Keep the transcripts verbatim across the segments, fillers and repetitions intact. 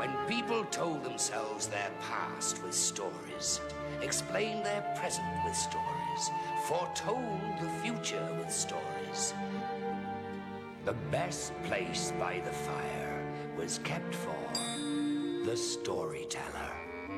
When people told themselves their past with stories, explained their present with stories, foretold the future with stories, the best place by the fire was kept for the storyteller.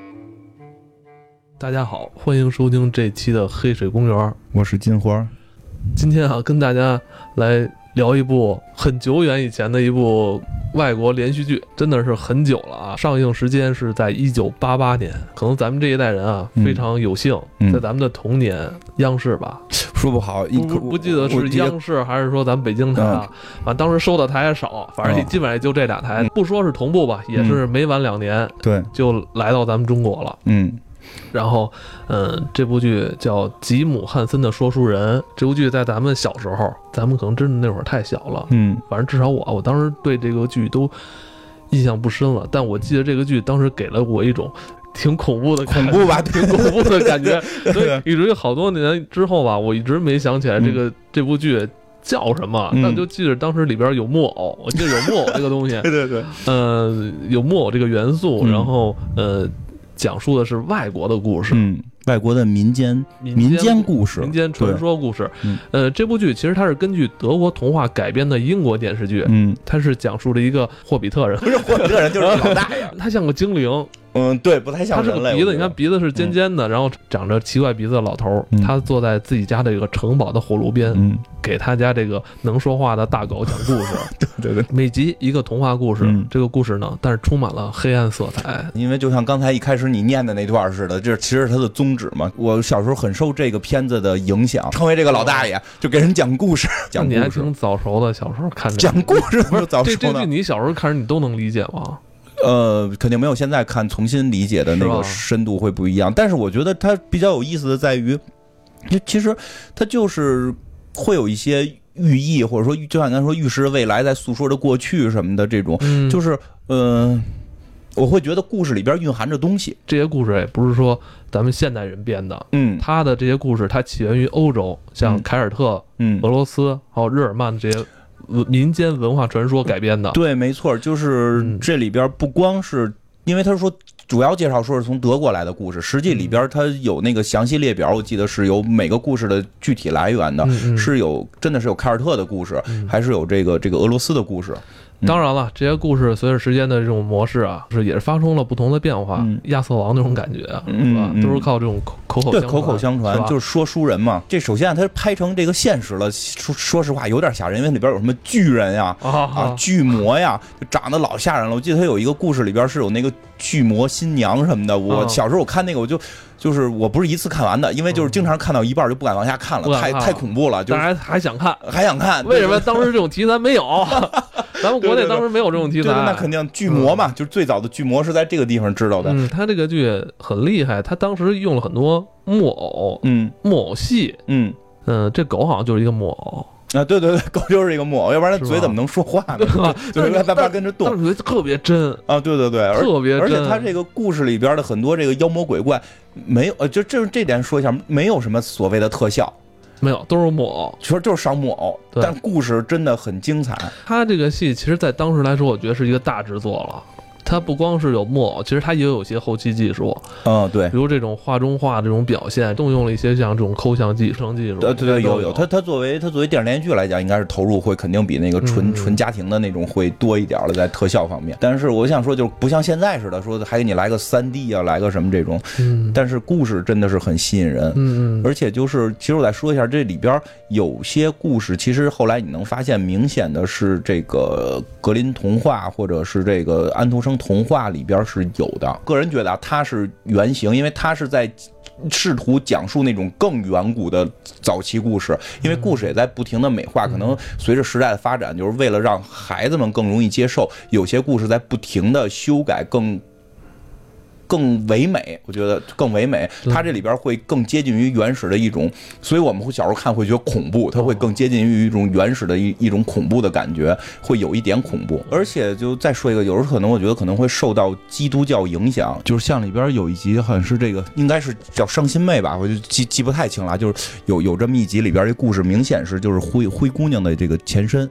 大家好，欢迎收听这期的黑水公园， 我是金花。 今天啊，跟大家来聊一部很久远以前的一部外国连续剧，真的是很久了啊！上映时间是在一九八八年，可能咱们这一代人啊、嗯、非常有幸，在咱们的童年，嗯、央视吧， 说不好， 不不不记得是央视还是说咱们北京台啊？嗯、啊，当时收的台也少，反正基本上也就这俩台，嗯、不说是同步吧，也是没晚两年， 对， 就来到咱们中国了， 嗯。 然后，嗯，这部剧叫《吉姆·汉森的说书人》。这部剧在咱们小时候，咱们可能真的那会儿太小了， 嗯， 反正至少我，我当时对这个剧都印象不深了。但我记得这个剧当时给了我一种挺恐怖的感觉， 恐怖吧， 挺恐怖的感觉。所以以至于好多年之后吧，我一直没想起来这个、嗯、这部剧叫什么，但就记得当时里边有木偶，我记得有木偶这个东西， 对对对， 呃，有木偶这个元素， 嗯、 然后呃。讲述的是外国的故事， 嗯，外国的民间民间故事、 民间传说故事。呃，这部剧其实它是根据德国童话改编的英国电视剧， 嗯， 它是讲述了一个霍比特人， 不是霍比特人就是老大爷， 他像个精灵。 嗯，对，不太像人类。 他是个鼻子，你看鼻子是尖尖的，嗯、然后长着奇怪鼻子的老头，嗯、他坐在自己家这个城堡的火炉边，嗯、给他家这个能说话的大狗讲故事。 对对对， 每集一个童话故事，嗯、这个故事呢，但是充满了黑暗色彩。 因为就像刚才一开始你念的那段似的，这其实是他的宗旨嘛。我小时候很受这个片子的影响，成为这个老大爷，就给人讲故事。讲故事， 你还挺早熟的，小时候看讲故事不是早熟的。 这这剧你小时候看着你都能理解吗？ 呃，肯定没有现在看重新理解的那个深度会不一样，但是我觉得它比较有意思的在于，其实它就是会有一些寓意，或者说就像刚才说预示未来，在诉说着过去什么的这种， 嗯、 就是呃，我会觉得故事里边蕴含着东西。 这些故事也不是说咱们现代人编的， 嗯， 他的这些故事它起源于欧洲，像凯尔特、 嗯、 俄罗斯还有日耳曼这些。民间文化传说改编的， 对，没错，就是这里边不光是，因为他说主要介绍说是从德国来的故事，实际里边它有那个详细列表，我记得是有每个故事的具体来源的， 嗯嗯是有真的是有凯尔特的故事，嗯、还是有这个这个俄罗斯的故事。 当然了，这些故事随着时间的这种模式啊，是也是发生了不同的变化。嗯、亚瑟王那种感觉啊， 嗯、 是吧？ 嗯、 都是靠这种口口相传， 对口口相传，就是说书人嘛。这首先它拍成这个现实了，说说实话有点吓人，因为里边有什么巨人呀、 啊、 啊巨魔呀，就长得老吓人了。我记得他有一个故事里边是有那个巨魔新娘什么的。我小时候我看那个我就。就是我不是一次看完的，因为就是经常看到一半就不敢往下看了， 嗯、 太太恐怖了。就是还还想看， 还想看。 为什么当时这种题材没有？咱们国内当时没有这种题材。 对对对，那肯定巨魔嘛，嗯、就是最早的巨魔是在这个地方知道的。 嗯，他这个剧很厉害，他当时用了很多木偶， 嗯， 木偶戏， 嗯嗯、呃，这狗好像就是一个木偶。 啊，对对对，狗就是一个木偶，要不然它嘴怎么能说话呢？ 吧就是它它跟着动， 但是特别真啊，对对对， 特别真。 而且它这个故事里边的很多这个妖魔鬼怪，没有呃，就这这点说一下，没有什么所谓的特效， 没有，都是木偶， 其实就是上木偶，但故事真的很精彩。 它这个戏其实，在当时来说，我觉得是一个大制作了。它不光是有木偶，其实它也有一些后期技术， 嗯，对， 比如这种画中画这种表现，动用了一些像这种抠像技术、技术。 对对对，有有。它它作为它作为电视连续剧来讲，应该是投入会肯定比那个纯、嗯、纯家庭的那种会多一点了，在特效方面。但是我想说，就是不像现在似的，说还给你来个三 D 啊，来个什么这种。 嗯。 但是故事真的是很吸引人。 嗯嗯。 而且就是，其实我再说一下，这里边有些故事，其实后来你能发现，明显的是这个格林童话或者是这个安徒生童话里边是有的。个人觉得啊，它是原型，因为它是在试图讲述那种更远古的早期故事，因为故事也在不停的美化，可能随着时代的发展，就是为了让孩子们更容易接受，有些故事在不停的修改，更更唯美，我觉得更唯美。它这里边会更接近于原始的一种，所以我们会小时候看会觉得恐怖，它会更接近于一种原始的一一种恐怖的感觉，会有一点恐怖。而且就再说一个，有时候可能我觉得可能会受到基督教影响，就是像里边有一集好像是这个应该是叫伤心妹吧，我就记记不太清了，就是有有这么一集里边这故事明显是就是灰灰姑娘的这个前身。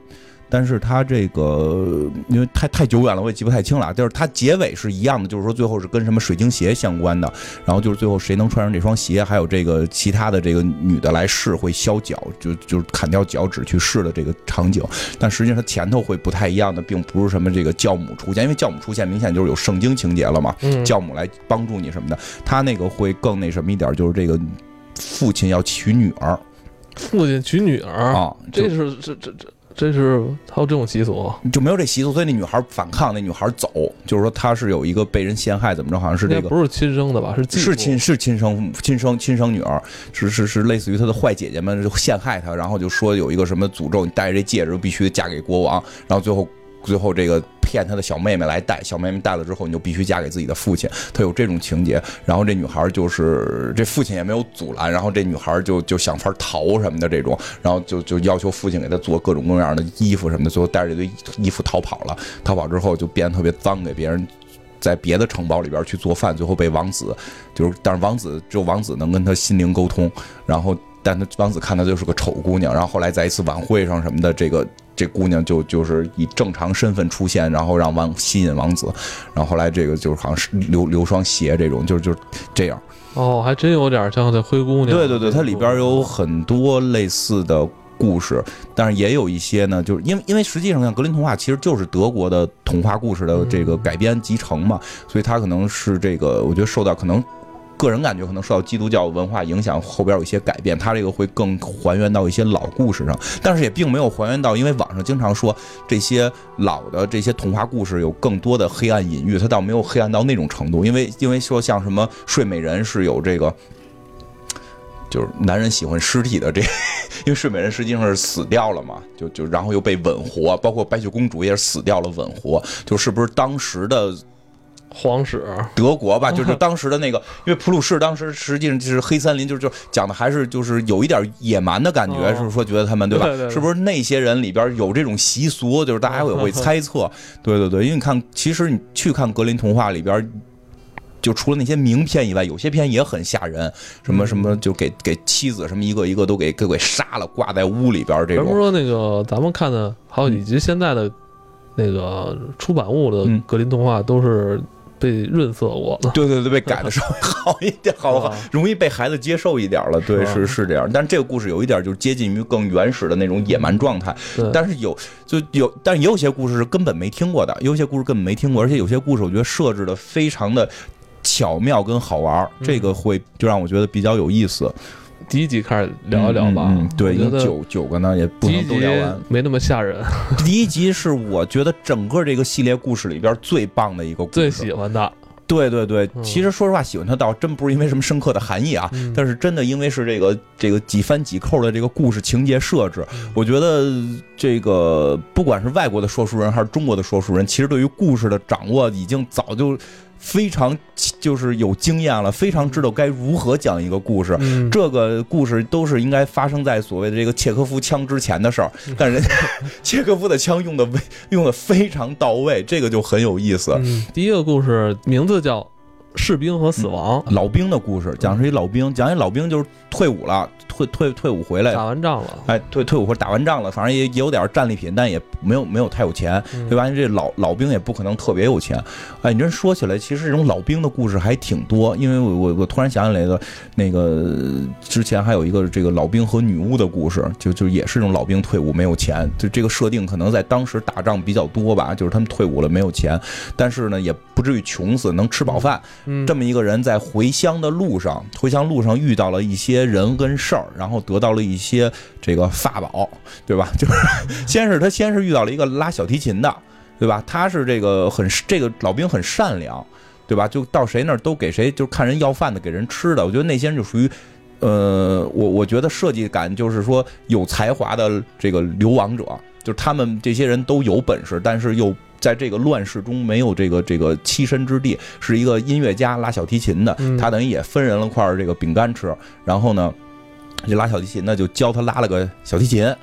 但是他这个因为太太久远了，我也记不太清了。就是他结尾是一样的，就是说最后是跟什么水晶鞋相关的，然后就是最后谁能穿上这双鞋，还有这个其他的这个女的来试会削脚，就就是砍掉脚趾去试的这个场景。但实际上它前头会不太一样的，并不是什么这个教母出现，因为教母出现明显就是有圣经情节了嘛， 嗯、 教母来帮助你什么的。他那个会更那什么一点，就是这个父亲要娶女儿， 父亲娶女儿啊， 这是这这这。这是还有这种习俗， 就没有这习俗，所以那女孩反抗，那女孩走，就是说她是有一个被人陷害，怎么着？好像是这个不是亲生的吧？是继父是亲是亲生亲生亲生女儿，是是是类似于她的坏姐姐们陷害她，然后就说有一个什么诅咒，你戴着这戒指必须嫁给国王，然后最后最后这个骗她的小妹妹来戴，小妹妹戴了之后你就必须嫁给自己的父亲，她有这种情节。然后这女孩就是这父亲也没有阻拦，然后这女孩就就想法逃什么的这种，然后就就要求父亲给她做各种各样的衣服什么的，最后带着这堆衣服逃跑了。逃跑之后就变得特别脏，给别人在别的城堡里边去做饭，最后被王子就是，但是王子只有王子能跟他心灵沟通，然后但他王子看她就是个丑姑娘，然后后来在一次晚会上什么的，这个这姑娘就就是以正常身份出现，然后让王吸引王子，然后后来这个就是好像是留留双鞋这种，就是就是这样。 哦，还真有点像这灰姑娘。 对对对，它里边有很多类似的故事，但是也有一些呢，就是因为因为实际上像格林童话其实就是德国的童话故事的这个改编集成嘛，所以它可能是这个，我觉得受到可能。个人感觉可能受到基督教文化影响，后边有一些改变，它这个会更还原到一些老故事上，但是也并没有还原到，因为网上经常说这些老的这些童话故事有更多的黑暗隐喻，它倒没有黑暗到那种程度，因为因为说像什么睡美人是有这个。就是男人喜欢尸体的这，因为睡美人实际上是死掉了嘛，就就然后又被吻活，包括白雪公主也是死掉了吻活，就是不是当时的。 皇室德国吧，就是当时的那个，因为普鲁士当时实际上就是黑森林，就是就讲的还是就是有一点野蛮的感觉， 哦、 是不是说觉得他们对吧？ 对对对， 是不是那些人里边有这种习俗？就是大家也会猜测，哦、对对对，因为你看，其实你去看格林童话里边。就除了那些名片以外，有些片也很吓人，什么什么就给给妻子什么一个一个都给给给杀了，挂在屋里边这种。 比如说那个咱们看的，还有以及现在的那个出版物的格林童话都是被润色过的， 对对对，被改的稍微好一点，好好容易被孩子接受一点了。对，是是这样。但是这个故事有一点就是接近于更原始的那种野蛮状态，但是有就有，但是也有些故事是根本没听过的，有些故事根本没听过，而且有些故事我觉得设置的非常的。巧妙跟好玩，这个会就让我觉得比较有意思。 第一集开始聊一聊吧， 嗯嗯、对，因为九九个呢也不能都聊完， 没那么吓人。 第一集是我觉得整个这个系列故事里边最棒的一个故事， 最喜欢的。 对对对，其实说实话，喜欢它倒真不是因为什么深刻的含义啊， 嗯、 但是真的因为是这个这个几番几扣的这个故事情节设置，我觉得这个不管是外国的说书人还是中国的说书人，其实对于故事的掌握已经早就。非常就是有经验了，非常知道该如何讲一个故事。 嗯、 这个故事都是应该发生在所谓的这个契诃夫枪之前的事儿，但人家契诃夫的枪用的用的非常到位，这个就很有意思。 嗯、第一个故事名字叫《士兵和死亡》， 嗯、老兵的故事，讲是一老兵，讲一老兵就是退伍了，退退退伍回来， 打完仗了， 哎，退退伍或者打完仗了，反正也也有点战利品，但也没有没有太有钱，对吧？这老老兵也不可能特别有钱。哎，你这说起来，其实这种老兵的故事还挺多，因为我我我突然想起来的，那个之前还有一个这个老兵和女巫的故事，就就也是这种老兵退伍没有钱，就这个设定可能在当时打仗比较多吧，就是他们退伍了没有钱，但是呢也不至于穷死，能吃饱饭。 嗯， 这么一个人在回乡的路上，回乡路上遇到了一些人跟事儿，然后得到了一些这个法宝，对吧？就是先是他先是遇到了一个拉小提琴的，对吧？他是这个很这个老兵很善良，对吧？就到谁那儿都给谁，就看人要饭的给人吃的。我觉得那些人就属于，呃，我我觉得设计感就是说有才华的这个流亡者，就是他们这些人都有本事，但是又。在这个乱世中没有这个这个栖身之地，是一个音乐家拉小提琴的，他等于也分人了块这个饼干吃，然后呢，这拉小提琴呢就教他拉了个小提琴，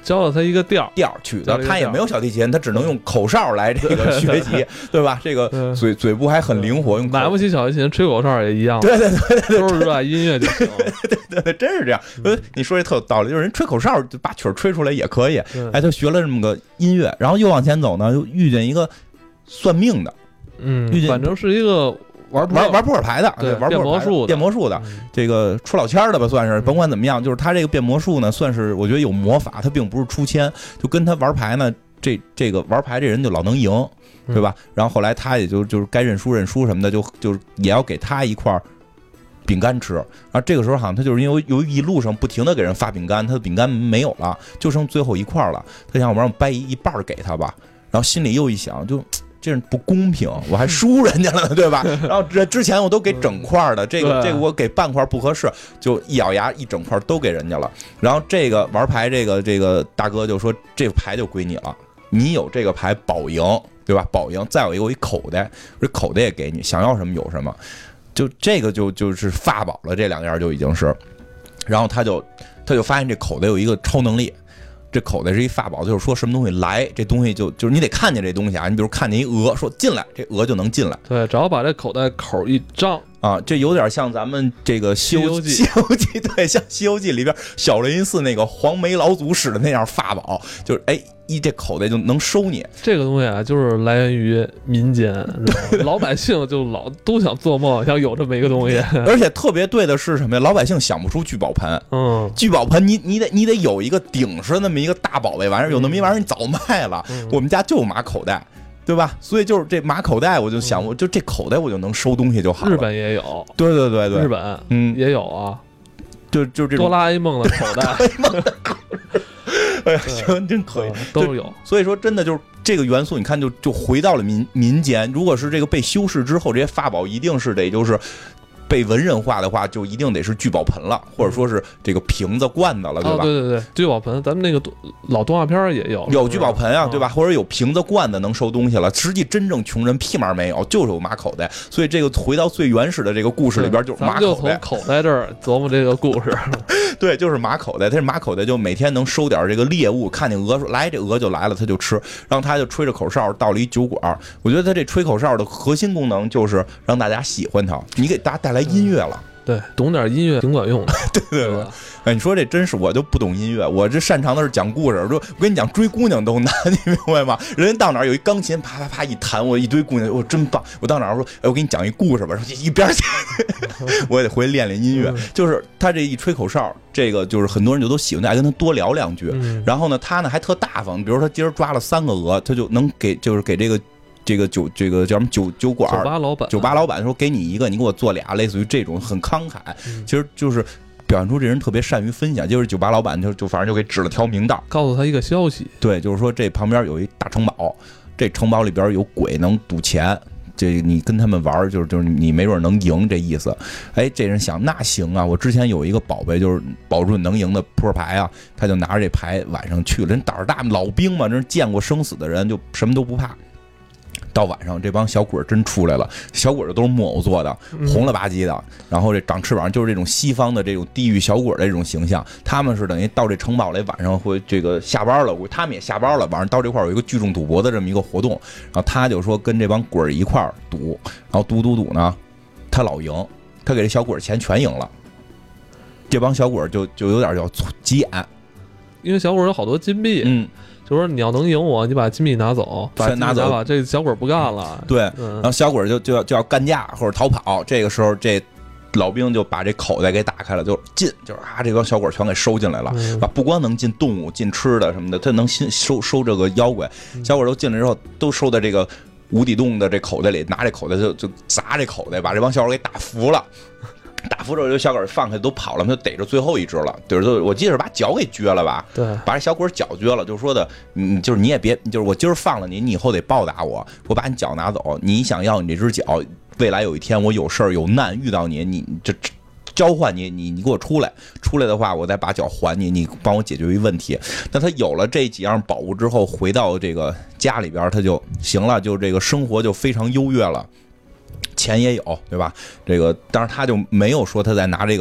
教了他一个调调曲的，他也没有小提琴，他只能用口哨来这个学习，对吧？这个嘴嘴部还很灵活，用买不起小提琴，吹口哨也一样。 对对对对， 都是热爱音乐就行。 对对对，真是这样。呃，你说这特有道理，就是人吹口哨就把曲儿吹出来也可以。哎，他学了这么个音乐，然后又往前走呢，又遇见一个算命的， 嗯， 遇见反正是一个。玩玩玩扑克牌的， 对， 玩变魔术的， 变魔术的，这个出老千的吧，算是。甭管怎么样，就是他这个变魔术呢，算是我觉得有魔法，他并不是出千，就跟他玩牌呢，这这个玩牌这人就老能赢，对吧？然后后来他也就就是该认输认输什么的，就就也要给他一块饼干吃。然后这个时候好像他就是因为由于一路上不停的给人发饼干，他的饼干没有了，就剩最后一块了。他想我让掰一半给他吧，然后心里又一想就。这不公平，我还输人家了，对吧？然后这之前我都给整块的，这个这个我给半块不合适，就一咬牙一整块都给人家了。然后这个玩牌这个这个大哥就说这个牌就归你了，你有这个牌保赢，对吧？保赢，再有一个我一口袋，这口袋也给你，想要什么有什么，就这个就就是法宝了，这两样就已经是。然后他就他就发现这口袋有一个超能力。这口袋是一法宝，就是说什么东西来，这东西就就是你得看见这东西啊。你比如看见一鹅，说进来，这鹅就能进来。 对，只要把这口袋口一张啊，这有点像咱们这个《西游记》，《西游记》对，像《西游记》里边小雷音寺那个黄眉老祖使的那样法宝，就是哎，一这口袋就能收你。 这个东西啊，就是来源于民间，老百姓就老都想做梦，想有这么一个东西。 而且特别对的是什么呀？老百姓想不出聚宝盆， 嗯， 聚宝盆你你得你得有一个顶上那么一个大宝贝玩意儿，有那么一玩意儿你早卖了。 嗯、 我们家就有马口袋。对吧？所以就是这马口袋，我就想，我就这口袋我就能收东西就好了。 日本也有， 对对对对， 日本嗯也有啊， 就就这哆啦 A 梦的口袋， 哆啦 A 梦的口袋，哎呀，行，真可以， 都有。 所以说，真的就是这个元素，你看就就回到了民民间。如果是这个被修饰之后，这些法宝一定是得就是。被文人化的话，就一定得是聚宝盆了，或者说是这个瓶子、罐子了，对吧？ 哦、对对对，聚宝盆，咱们那个老动画片也有， 有聚宝盆啊，对吧？或者有瓶子、罐子能收东西了。实际真正穷人屁毛没有，就是有马口袋。所以这个回到最原始的这个故事里边，就是马口袋。咱们就从口袋这儿琢磨这个故事。 对，就是马口袋，他是马口袋，就每天能收点这个猎物，看见鹅说来，这鹅就来了，他就吃。然后他就吹着口哨到了一酒馆。我觉得他这吹口哨的核心功能就是让大家喜欢他，你给大家带来音乐了。 对，懂点音乐挺管用的。 对对对，哎，你说这真是，我就不懂音乐，我这擅长的是讲故事。说我跟你讲，追姑娘都难，你明白吗？人家到哪儿有一钢琴，啪啪啪一弹，我一堆姑娘，我真棒。我到哪儿说，哎，我给你讲一故事吧，说一边去，我也得回去练练音乐。就是他这一吹口哨，这个就是很多人就都喜欢，爱跟他多聊两句。然后呢，他呢还特大方，比如说他今儿抓了三个鹅，他就能给，就是给这个。这个酒，这个叫什么酒酒馆？ 酒吧老板， 酒吧老板说给你一个，你给我做俩，类似于这种很慷慨。其实就是表现出这人特别善于分享。就是酒吧老板就就反正就给指了条明道， 告诉他一个消息。 对，就是说这旁边有一大城堡，这城堡里边有鬼能赌钱，这你跟他们玩，就是就是你没准能赢这意思。哎，这人想那行啊，我之前有一个宝贝，就是保准能赢的扑克牌啊，他就拿着这牌晚上去了。人胆儿大，老兵嘛，这是见过生死的人，就什么都不怕。到晚上，这帮小鬼真出来了，小鬼都是木偶做的，红了吧唧的，然后这长翅膀，就是这种西方的这种地狱小鬼的这种形象。他们是等于到这城堡里，晚上会这个下班了，他们也下班了，晚上到这块有一个聚众赌博的这么一个活动，然后他就说跟这帮鬼一块赌，然后赌赌赌呢，他老赢，他给这小鬼钱全赢了，这帮小鬼就就有点叫急眼， 因为小鬼有好多金币， 嗯。 就说你要能赢我，你把金币拿走， 全拿走了，这小鬼不干了。 对，嗯、然后小鬼就就要就要干架或者逃跑。这个时候，这老兵就把这口袋给打开了，就进，就是啊，这帮小鬼全给收进来了。嗯、不光能进动物、进吃的什么的，他能收收这个妖怪。小鬼都进来之后，都收在这个无底洞的这口袋里，拿这口袋就就砸这口袋，把这帮小鬼给打服了。打服之后，这小鬼放开都跑了，他就逮着最后一只了。对，我记得是把脚给撅了吧？ 对， 把这小鬼脚撅了，就说的，你就是你也别，就是我今儿放了你，你以后得报答我，我把你脚拿走。你想要你这只脚，未来有一天我有事儿有难遇到你，你这交换你，你你给我出来，出来的话，我再把脚还你，你帮我解决一问题。那他有了这几样宝物之后，回到这个家里边，他就行了，就这个生活就非常优越了。钱也有，对吧？这个，当然他就没有说他在拿这个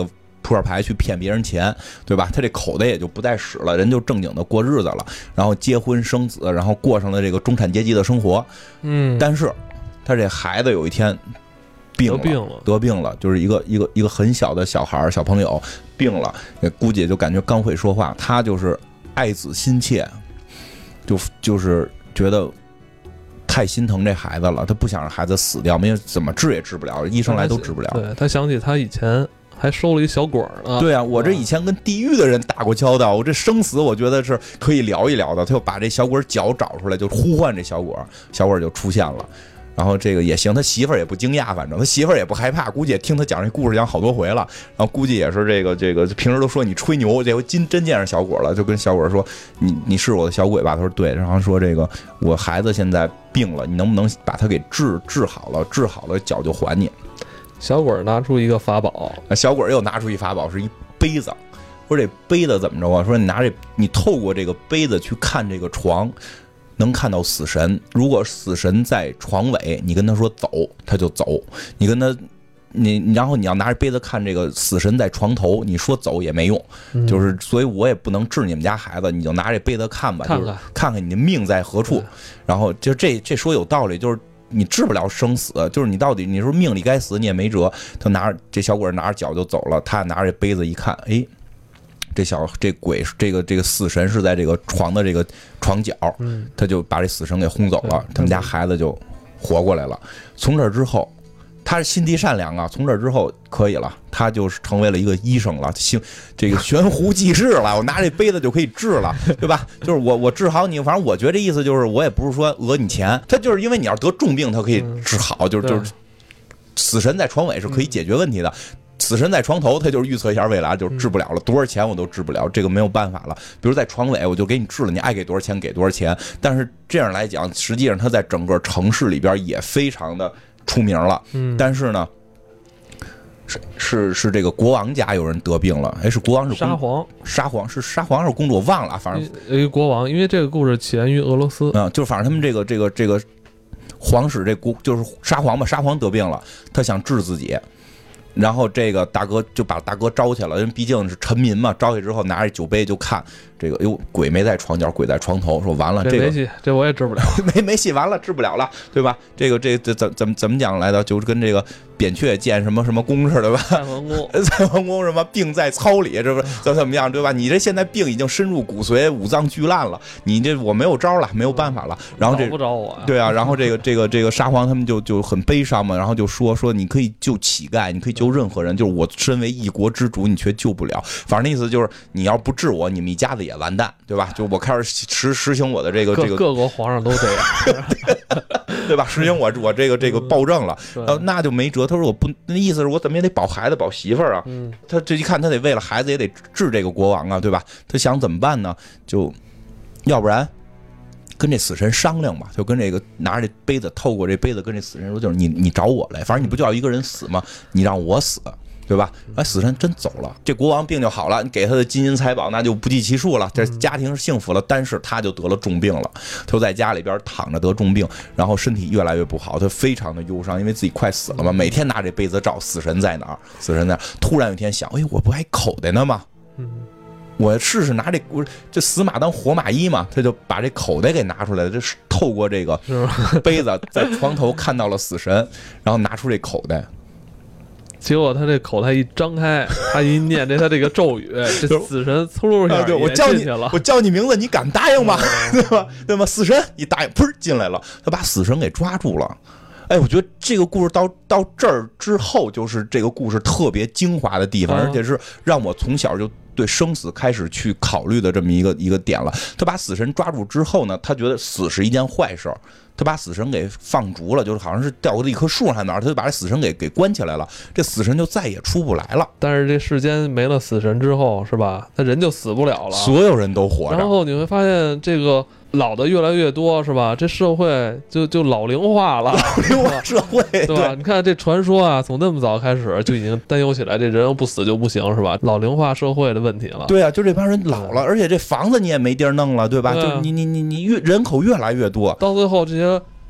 扑克牌去骗别人钱，对吧？他这口袋也就不再使了，人就正经的过日子了，然后结婚生子，然后过上了这个中产阶级的生活。 嗯， 但是他这孩子有一天病了， 得病了， 得病了，就是一个一个一个很小的小孩小朋友病了，估计就感觉刚会说话，他就是爱子心切，就就是觉得太心疼这孩子了，他不想让孩子死掉，因为怎么治也治不了，医生来都治不了。 对，他想起他以前还收了一小鬼儿呢。 对啊，我这以前跟地狱的人打过交道，我这生死我觉得是可以聊一聊的。他就把这小鬼脚找出来，就呼唤这小鬼，小鬼就出现了。然后这个也行，他媳妇儿也不惊讶，反正他媳妇儿也不害怕，估计也听他讲这故事讲好多回了。然后估计也是这个这个平时都说你吹牛，这回真真见着小鬼了，就跟小鬼说你你是我的小鬼吧？他说对，然后说这个我孩子现在病了，你能不能把他给治治好了？治好了脚就还你。 小鬼拿出一个法宝， 小鬼又拿出一法宝，是一杯子。说这杯子怎么着啊？说你拿这你透过这个杯子去看这个床。能看到死神，如果死神在床尾，你跟他说走，他就走；你跟他，你然后你要拿着杯子看这个死神在床头，你说走也没用。 嗯、 就是，所以我也不能治你们家孩子，你就拿这杯子看吧， 看看就是看看你的命在何处。然后就这这说有道理，就是你治不了生死，就是你到底你说命里该死你也没辙。他拿着这小鬼拿着脚就走了，他拿着杯子一看，哎。这小这鬼这个这个死神是在这个床的这个床角，他就把这死神给轰走了，他们家孩子就活过来了。从这之后，他心地善良啊，从这之后可以了，他就是成为了一个医生了，行，这个悬壶济世了，我拿这杯子就可以治了，对吧？就是我我治好你，反正我觉得这意思就是我也不是说讹你钱，他就是因为你要得重病，他可以治好，就是就是死神在床尾是可以解决问题的。死神在床头，他就是预测一下未来，就是治不了了，多少钱我都治不了，这个没有办法了。比如在床尾，我就给你治了，你爱给多少钱给多少钱。但是这样来讲，实际上他在整个城市里边也非常的出名了。嗯，但是呢，是是是这个国王家有人得病了，哎，是国王是沙皇， 沙皇是沙皇还是公主？我忘了，反正一个国王，因为这个故事起源于俄罗斯。 嗯，就是反正他们这个这个这个皇室这国就是沙皇吧，沙皇得病了，他想治自己。然后这个大哥就把大哥招去了，因为毕竟是臣民嘛，招去之后拿着酒杯就看这个，哟，鬼没在床角，鬼在床头，说完了，这个没戏，这我也治不了， 没没戏，完了治不了了，对吧？这个这这怎怎么怎么讲来的？就是跟这个扁鹊见什么什么公似的吧？ 蔡桓公， 蔡桓公什么病在操里，这不怎怎么样，对吧？你这现在病已经深入骨髓，五脏俱烂了，你这我没有招了，没有办法了。然后这不找我呀？ 对啊，然后这个这个这个沙皇他们就就很悲伤嘛，然后就说说你可以救乞丐，你可以救任何人，就是我身为一国之主，你却救不了。反正那意思就是你要不治我，你们一家子也完蛋，对吧？就我开始实实行我的这个这个各国皇上都这样， 对吧？实行我我这个这个暴政了，然后那就没辙。他说我不，那意思是我怎么也得保孩子保媳妇儿啊。 嗯， 他这一看他得为了孩子也得治这个国王啊，对吧？他想怎么办呢？就要不然跟这死神商量吧，就跟这个拿着这杯子，透过这杯子跟这死神说，就是你你找我来，反正你不就要一个人死吗？你让我死。对吧？哎，死神真走了，这国王病就好了，你给他的金银财宝那就不计其数了，这家庭幸福了。但是他就得了重病了，他就在家里边躺着得重病，然后身体越来越不好，他非常的忧伤，因为自己快死了嘛。每天拿这杯子找死神在哪儿，死神在哪儿。突然有一天想，哎，我不还口袋呢吗？我试试拿这这死马当活马医嘛，他就把这口袋给拿出来了，这是透过这个杯子在床头看到了死神，然后拿出这口袋。 结果他这口袋一张开，他一念这他这个咒语，这死神嗖噜一下也进去了。我叫你名字，你敢答应吗？对吧？对吧？死神一答应，噗进来了，他把死神给抓住了。哎，我觉得这个故事到到这儿之后，就是这个故事特别精华的地方，而且是让我从小就对生死开始去考虑的这么一个一个点了。他把死神抓住之后呢，他觉得死是一件坏事。他把死神给放逐了，就是好像是掉到一棵树上哪儿，他就把这死神给给关起来了，这死神就再也出不来了。 但是这世间没了死神之后，是吧？那人就死不了了， 所有人都活着。 然后你会发现这个老的越来越多，是吧？这社会就就老龄化了， 老龄化社会， 对吧？对，你看这传说啊，从那么早开始就已经担忧起来，这人要不死就不行，是吧？老龄化社会的问题了。 对啊，就这帮人老了，而且这房子你也没地儿弄了，对吧？ 对啊、 就你你你你越人口越来越多， 到最后这些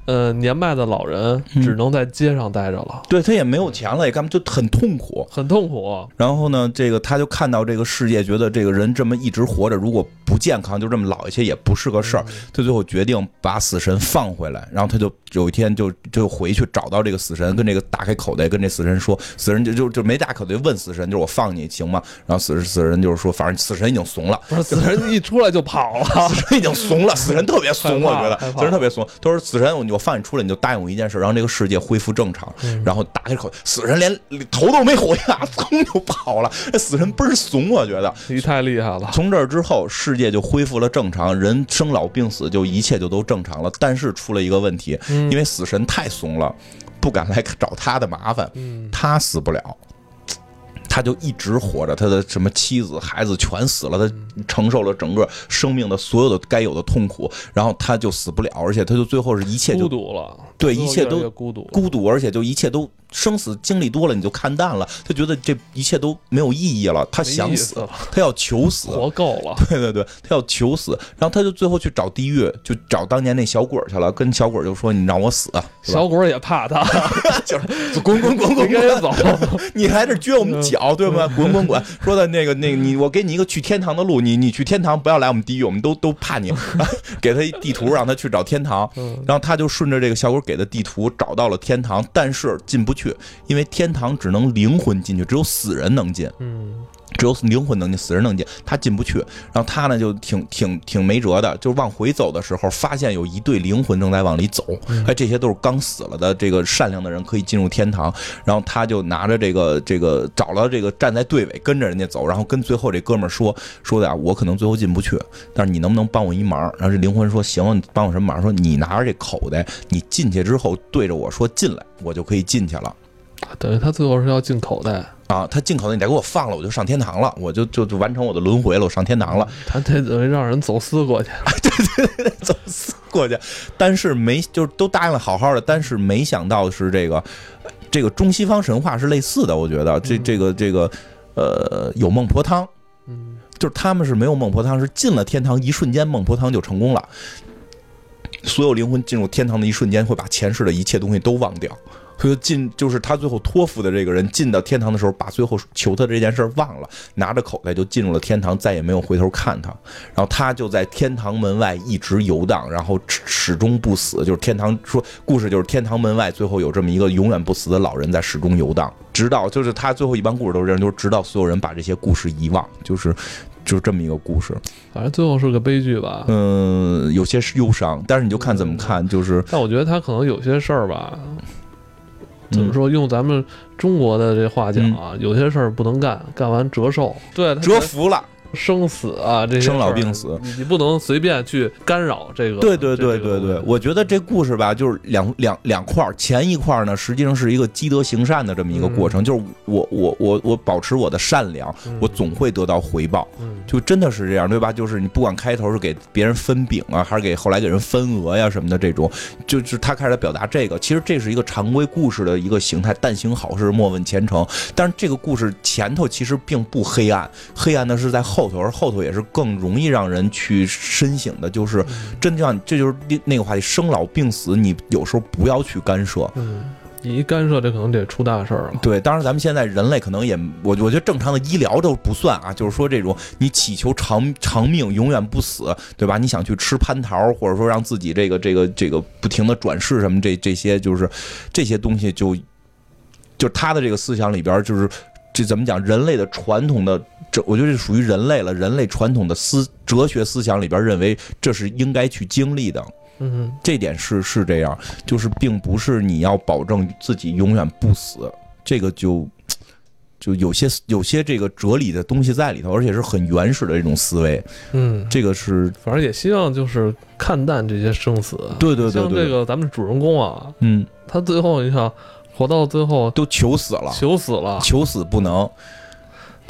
呃年迈的老人只能在街上待着了， 对他也没有钱了，也干嘛就很痛苦， 很痛苦。 然后呢，这个他就看到这个世界，觉得这个人这么一直活着，如果不健康，就这么老下去也不是个事儿。他最后决定把死神放回来，然后他就有一天就就回去找到这个死神，跟这个打开口袋，跟这死神说，死神就就就没打口袋问死神，就是我放你行吗？然后死死神就是说，反正死神已经怂了， 不是死神一出来就跑了， 死神已经怂了，死神特别怂，我觉得死神特别怂。他说死神，我放你出来，你就答应我一件事，让这个世界恢复正常。嗯、然后打开口袋，死神连头都没回啊，噌就跑了。死神倍儿怂，我觉得你太厉害了。 从这儿之后，世界就恢复了正常，人生老病死就一切就都正常了。但是出了一个问题，嗯、因为死神太怂了，不敢来找他的麻烦，嗯、他死不了。他就一直活着，他的什么妻子、孩子全死了，他承受了整个生命的所有的该有的痛苦，然后他就死不了，而且他就最后是一切就孤独了， 对，一切都孤独， 孤独，而且就一切都生死经历多了，你就看淡了，他觉得这一切都没有意义了，他想死，他要求死， 活够了， 对对对，他要求死，然后他就最后去找地狱，就找当年那小鬼去了，跟小鬼就说你让我死， 小鬼也怕他， 就是滚滚滚滚滚走， 你来这撅我们脚。对吧？滚滚滚！说的那个那个你，我给你一个去天堂的路，你你去天堂不要来我们地狱，我们都都怕你。给他一地图，让他去找天堂，然后他就顺着这个小鬼给的地图找到了天堂，但是进不去，因为天堂只能灵魂进去，只有死人能进。嗯。只有灵魂能进，死人能进，他进不去。然后他呢就挺挺挺没辙的，就往回走的时候，发现有一对灵魂正在往里走。哎，这些都是刚死了的这个善良的人可以进入天堂。然后他就拿着这个这个找了这个站在队尾跟着人家走，然后跟最后这哥们儿说说的啊，我可能最后进不去，但是你能不能帮我一忙？然后这灵魂说行，你帮我什么忙？说你拿着这口袋，你进去之后对着我说进来，我就可以进去了。 等于他最后是要进口袋啊，他进口袋，你再给我放了，我就上天堂了，我就就就完成我的轮回了，我上天堂了。 他得等于让人走私过去， 对对对，走私过去。但是没就是都答应了好好的，但是没想到是这个这个中西方神话是类似的，我觉得这这个这个呃有孟婆汤，嗯，就是他们是没有孟婆汤，是进了天堂一瞬间孟婆汤就成功了，所有灵魂进入天堂的一瞬间会把前世的一切东西都忘掉。所以进就是他最后托付的这个人进到天堂的时候，把最后求他这件事忘了，拿着口袋就进入了天堂，再也没有回头看他。然后他就在天堂门外一直游荡，然后始终不死。就是天堂说故事就是天堂门外最后有这么一个永远不死的老人在始终游荡，直到就是他最后一般故事都是这样，就是直到所有人把这些故事遗忘，就是就是这么一个故事。 反正最后是个悲剧吧。 嗯，有些是忧伤，但是你就看怎么看，就是。 但我觉得他可能有些事儿吧。怎么说？用咱们中国的这话讲啊，嗯、有些事儿不能干，干完折寿，对， 折服了。 生死啊，这些生老病死， 你不能随便去干扰这个。 对对对对对，我觉得这故事吧，就是两两两块，前一块呢，实际上是一个积德行善的这么一个过程，嗯、就是我我我我保持我的善良，嗯、我总会得到回报，嗯、就真的是这样，对吧？就是你不管开头是给别人分饼啊，还是给后来给人分鹅呀什么的这种，就是他开始表达这个，其实这是一个常规故事的一个形态，但行好事，莫问前程。但是这个故事前头其实并不黑暗，黑暗的是在后头。而后头也是更容易让人去深省的，就是真正这就是那个话题，生老病死，你有时候不要去干涉。嗯， 你一干涉，这可能得出大事儿了。 对，当然咱们现在人类可能也，我我觉得正常的医疗都不算啊，就是说这种你祈求长长命，永远不死，对吧？你想去吃蟠桃，或者说让自己这个这个这个不停的转世什么，这这些就是这些东西就，就他的这个思想里边就是。这怎么讲？人类的传统的，这我觉得这属于人类了。人类传统的思哲学思想里边认为这是应该去经历的。嗯，这点是是这样，就是并不是你要保证自己永远不死，这个就就有些有些这个哲理的东西在里头，而且是很原始的这种思维。嗯，这个是， 反正也希望就是看淡这些生死。 对对 对, 对, 对， 像这个咱们主人公啊， 嗯， 他最后你想。活到最后都求死了， 求死了， 求死不能。 对，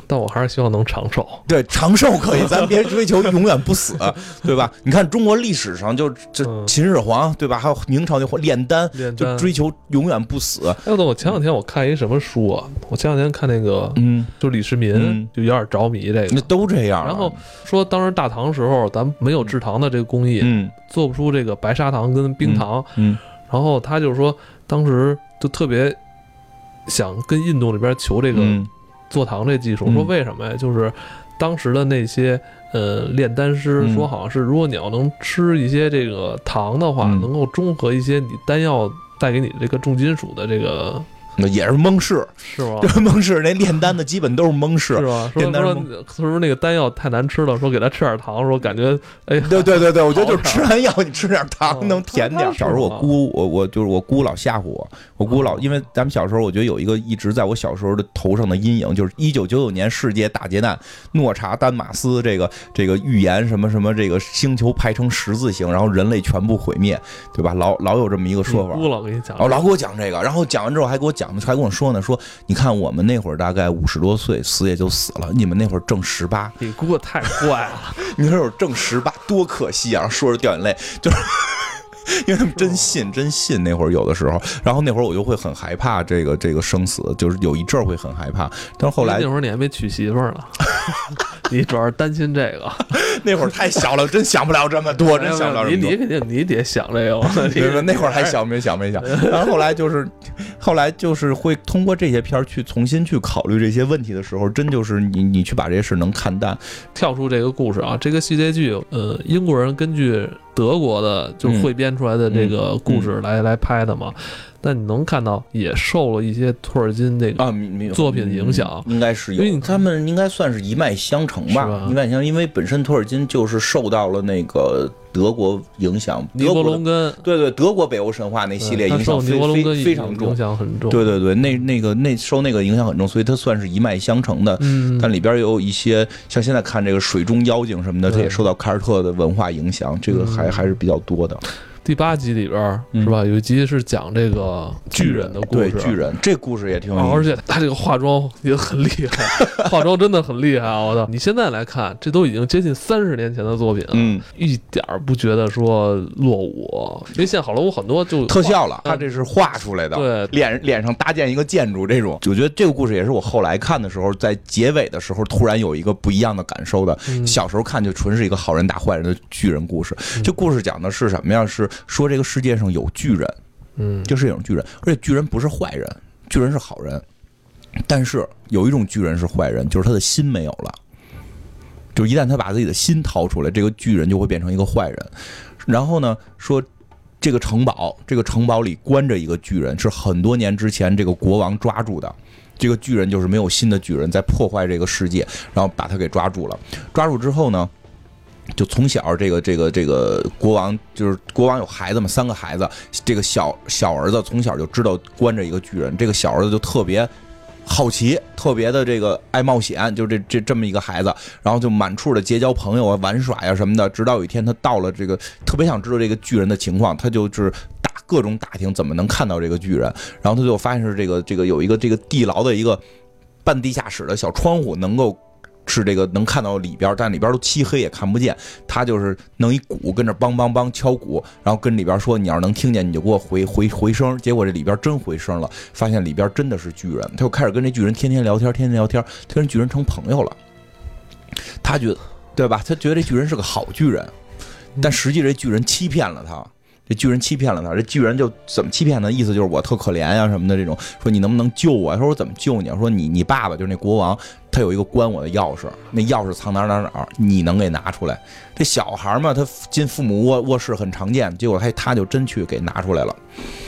但我还是希望能长寿。 对，长寿可以，咱别追求永远不死，对吧？你看中国历史上就这秦始皇，对吧？还有明朝那会炼丹， 炼丹就追求永远不死。 哎，我前两天我看一什么书啊？我前两天看那个， 嗯， 就李世民、嗯、就有点着迷这个。 那都这样、啊。 然后说当时大唐时候，咱没有制糖的这个工艺， 嗯， 做不出这个白砂糖跟冰糖， 嗯。嗯然后他就是说，当时就特别想跟印度那边求这个做糖这技术， 嗯、 说为什么呀？就是当时的那些呃炼丹师说，好像是如果你要能吃一些这个糖的话， 嗯、 能够中和一些你丹药带给你这个重金属的这个。 那也是蒙氏， 是吗？ 就是蒙氏，那炼丹的基本都是蒙氏， 是吧？说说说那个丹药太难吃了，说给他吃点糖，说感觉哎， 对对对对，我觉得就是吃完药你吃点糖、嗯、能甜点。小时候我姑，我我就是我姑老吓唬我，我姑老，因为咱们小时候，我觉得有一个一直在我小时候的头上的阴影，就是一九九九年世界大劫难，诺查丹马斯这个这个预言什么什么，这个星球排成十字形，然后人类全部毁灭，对吧？老老有这么一个说法。 姑老给你讲， 哦，老给我讲这个，然后讲完之后还给我讲。还跟我说呢，说你看我们那会儿大概五十多岁，死也就死了，你们那会儿正十八， 你姑太怪了， 你说有正十八多可惜啊！说着掉眼泪，就是因为他们真信真信那会儿有的时候，然后那会儿我就会很害怕这个这个生死，就是有一阵儿会很害怕，但是后来那会儿你还没娶媳妇儿呢，你主要是担心这个。 那会儿太小了，真想不了这么多，真想不了这么多。 你你肯定你得想这个， 那会儿还小没想没想。然后后来就是，后来就是会通过这些片儿去重新去考虑这些问题的时候，真就是你你去把这些事能看淡。 跳出这个故事啊，这个系列剧，呃，英国人根据德国的就汇编出来的这个故事来、嗯、来拍的嘛。但你能看到，也受了一些托尔金这个作品影响， 啊、应该是有，因为他们应该算是一脉相承吧，吧一脉相承，因为本身托尔金就是受到了那个德国影响， 尼伯龙根， 对对，德国北欧神话那系列影响非非非常重， 影响很重， 对对对，那那个那受那个影响很重，所以它算是一脉相承的。 嗯， 但里边有一些像现在看这个水中妖精什么的，它也受到凯尔特的文化影响，这个还、嗯、还是比较多的。 第八集里边是吧？有一集是讲这个巨人的故事， 对巨人这故事也挺有意思、 哦，而且他这个化妆也很厉害，化妆真的很厉害啊！我操，你现在来看，这都已经接近三十年前的作品了， 嗯， 一点不觉得说落伍，因为现在好莱坞很多就特效了，他这是画出来的， 对， 脸脸上搭建一个建筑这种，我觉得这个故事也是我后来看的时候，在结尾的时候突然有一个不一样的感受的。 嗯、 小时候看就纯是一个好人打坏人的巨人故事，这故事讲的是什么呀？是说这个世界上有巨人， 嗯， 就是有巨人，而且巨人不是坏人，巨人是好人，但是有一种巨人是坏人，就是他的心没有了，就一旦他把自己的心掏出来，这个巨人就会变成一个坏人。然后呢，说这个城堡，这个城堡里关着一个巨人，是很多年之前这个国王抓住的。这个巨人就是没有心的巨人，在破坏这个世界，然后把他给抓住了。抓住之后呢，就从小这个这个这个国王，就是国王有孩子嘛，三个孩子，这个小小儿子从小就知道关着一个巨人，这个小儿子就特别好奇，特别的这个爱冒险，就这这这么一个孩子，然后就满处的结交朋友啊、玩耍呀、啊、什么的。直到有一天他到了这个，特别想知道这个巨人的情况，他就是打各种打听怎么能看到这个巨人，然后他就发现是这个这个有一个这个地牢的一个半地下室的小窗户能够。是这个能看到里边，但里边都漆黑也看不见。他就是弄一鼓跟着梆梆梆敲鼓，然后跟里边说：“你要是能听见，你就给我回回回声。”结果这里边真回声了，发现里边真的是巨人。他就开始跟这巨人天天聊天，天天聊天，他跟巨人成朋友了。他觉得，对吧？他觉得这巨人是个好巨人，但实际这巨人欺骗了他。这巨人欺骗了他，这巨人就怎么欺骗呢？意思就是我特可怜呀、啊、什么的这种，说你能不能救我？他说我怎么救你？说你你爸爸就是那国王，他有一个关我的钥匙，那钥匙藏哪哪哪，你能给拿出来？这小孩嘛，他进父母卧卧室很常见，结果他他就真去给拿出来了。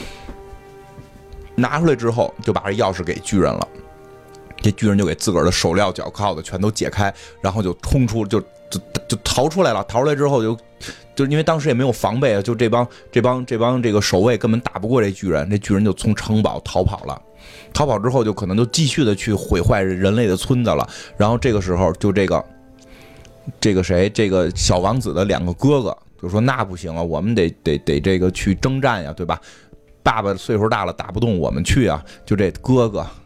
拿出来之后，就把这钥匙给巨人了。这巨人就给自个儿的手镣脚铐子全都解开，然后就冲出就。就就逃出来了，逃出来之后就就因为当时也没有防备啊，就这帮这帮这帮这个守卫根本打不过这巨人，这巨人就从城堡逃跑了。逃跑之后就可能就继续的去毁坏人类的村子了。然后这个时候就这个这个谁这个小王子的两个哥哥就说那不行啊，我们得得得这个去征战呀，对吧？爸爸岁数大了打不动我们去啊，就这哥哥。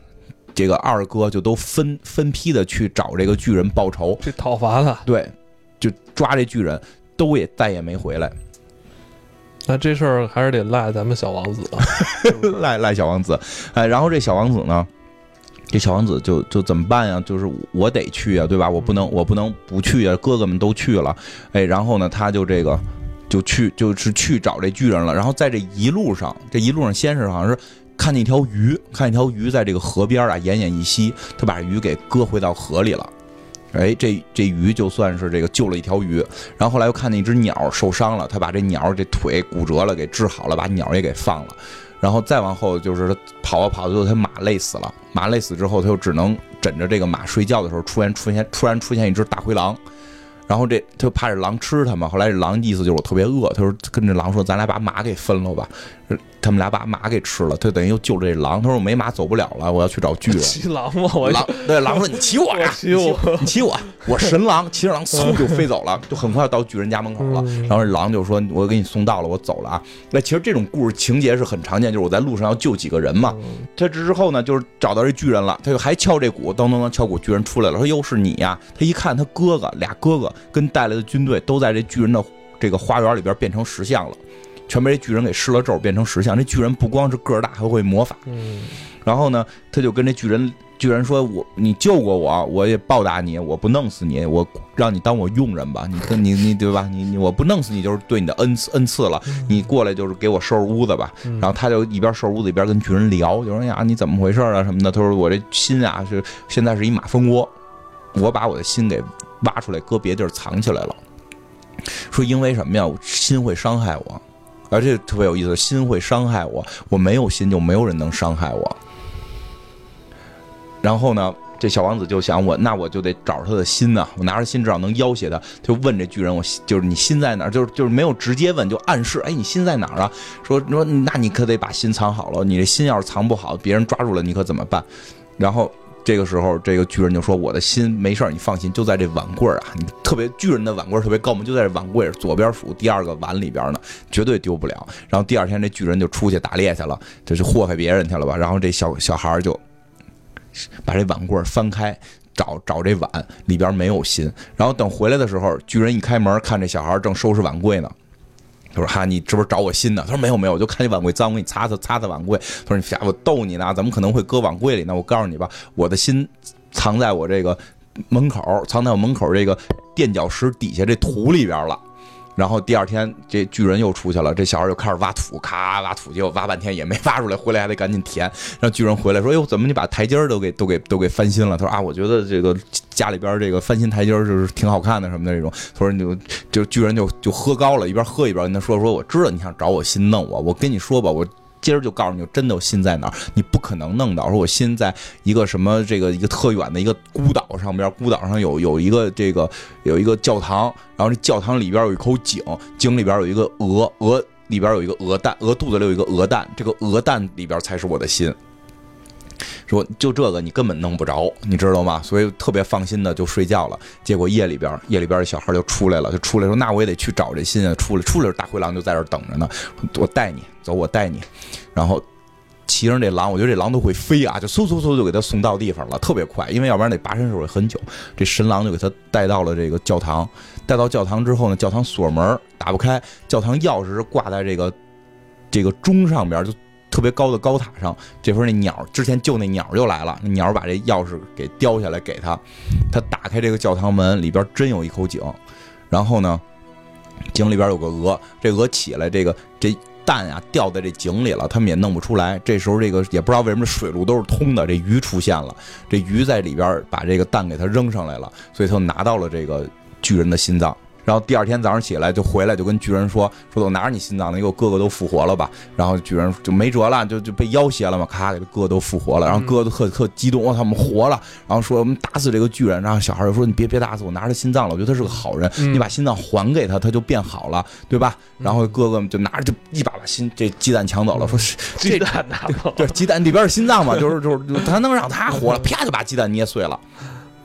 这个二哥就都分分批的去找这个巨人报仇， 去讨伐他。 对，就抓这巨人，都也再也没回来。 那这事儿还是得赖咱们小王子， 赖赖小王子。哎，然后这小王子呢，这小王子就就怎么办呀？就是我得去啊，对吧？我不能我不能不去啊，哥哥们都去了。哎，然后呢，他就这个就去就是去找这巨人了。然后在这一路上，这一路上先是好像是看见一条鱼，看见一条鱼在这个河边啊奄奄一息，他把鱼给搁回到河里了。哎，这这鱼就算是这个救了一条鱼，然后后来又看见一只鸟受伤了，他把这鸟这腿骨折了给治好了，把鸟也给放了，然后再往后就是他跑啊跑，最后他马累死了，马累死之后他就只能枕着这个马睡觉的时候，突然出现突然出现一只大灰狼，然后这他就怕这狼吃他嘛，后来这狼意思就是我特别饿，他说跟这狼说咱俩把马给分了吧。他们俩把马给吃了，他等于又救了这狼。他说我没马走不了了，我要去找巨人。 骑狼吗？我狼对狼说你骑我呀， 骑我， 你骑我，我神狼，骑着狼嗖就飞走了，就很快到巨人家门口了。然后这狼就说我给你送到了，我走了啊。那其实这种故事情节是很常见，就是我在路上要救几个人嘛。他这之后呢，就是找到这巨人了，他就还敲这鼓，咚咚咚敲鼓，巨人出来了，说又是你呀。他一看他哥哥俩哥哥跟带来的军队都在这巨人的这个花园里边变成石像了。全被这巨人给施了咒，变成石像。这巨人不光是个儿大，还会魔法。 嗯， 然后呢，他就跟这巨人巨人说：“我你救过我，我也报答你，我不弄死你，我让你当我佣人吧。你跟你你对吧？你你我不弄死你就是对你的恩恩赐了。你过来就是给我收拾屋子吧。”然后他就一边收拾屋子一边跟巨人聊，就说：“呀，你怎么回事啊什么的？”他说：“我这心啊是现在是一马蜂窝，我把我的心给挖出来，搁别地儿藏起来了。说因为什么呀？我心会伤害我。”而且特别有意思，心会伤害我，我没有心就没有人能伤害我。然后呢，这小王子就想我，那我就得找他的心呢、啊，我拿着心至少能要挟他。就问这巨人，我就是你心在哪儿？就是就是没有直接问，就暗示，哎，你心在哪儿啊？说说，那你可得把心藏好了，你这心要是藏不好，别人抓住了你可怎么办？然后这个时候，这个巨人就说：“我的心没事，你放心，就在这碗柜啊，你特别巨人的碗柜特别高，我们就在这碗柜左边数第二个碗里边呢，绝对丢不了。”然后第二天这巨人就出去打猎去了，就去祸害别人去了吧。然后这小小孩就把这碗柜翻开，找找这碗里边没有心。然后等回来的时候，巨人一开门，看这小孩正收拾碗柜呢。他说：“哈，你是不是找我心呢？”他说：“没有没有，我就看这碗柜脏，我给你擦擦擦擦碗柜。”他说：“你瞎，我逗你呢，怎么可能会搁碗柜里呢？我告诉你吧，我的心藏在我这个门口，藏在我门口这个垫脚石底下这土里边了。”然后第二天这巨人又出去了，这小孩就开始挖土，咔挖土，结果挖半天也没挖出来，回来还得赶紧填。然后巨人回来说：“哟，怎么你把台阶都给都给都给翻新了？”他说：“啊，我觉得这个家里边这个翻新台阶就是挺好看的什么的这种。”他说：“你就就巨人就就喝高了，一边喝一边跟他说说，我知道你想找我心弄我，我跟你说吧，我。”今儿就告诉你，真的我心在哪儿？你不可能弄到。说我心在一个什么这个一个特远的一个孤岛上边，孤岛上有有一个这个有一个教堂，然后这教堂里边有一口井，井里边有一个鹅，鹅里边有一个鹅蛋，鹅肚子里有一个鹅蛋，这个鹅蛋里边才是我的心。说就这个你根本弄不着，你知道吗？所以特别放心的就睡觉了。结果夜里边，夜里边的小孩就出来了，就出来说：“那我也得去找这心啊！”出来，出来，大灰狼就在这等着呢。我带你走，我带你。然后骑上这狼，我觉得这狼都会飞啊，就嗖嗖嗖就给他送到地方了，特别快，因为要不然得跋山涉水很久。这神狼就给他带到了这个教堂，带到教堂之后呢，教堂锁门打不开，教堂钥匙是挂在这个这个钟上边，就。特别高的高塔上，这会儿那鸟之前救那鸟又来了，那鸟把这钥匙给叼下来给他，他打开这个教堂门，里边真有一口井，然后呢，井里边有个鹅，这鹅起来，这个这蛋啊掉在这井里了，他们也弄不出来。这时候这个也不知道为什么水路都是通的，这鱼出现了，这鱼在里边把这个蛋给他扔上来了，所以他就拿到了这个巨人的心脏。然后第二天早上起来就回来，就跟巨人说说我拿着你心脏，那个哥哥都复活了吧？然后巨人就没辙了，就就被要挟了嘛，咔给哥哥都复活了。然后哥哥特特激动，哇，他们活了！然后说我们打死这个巨人。然后小孩就说你别别打死我，拿着心脏了，我觉得他是个好人，你把心脏还给他，他就变好了，对吧？然后哥哥就拿着就一把把心这鸡蛋抢走了，说是鸡蛋拿走， 对，鸡蛋里边是心脏嘛，就是就是他能让他活了，啪就把鸡蛋捏碎了。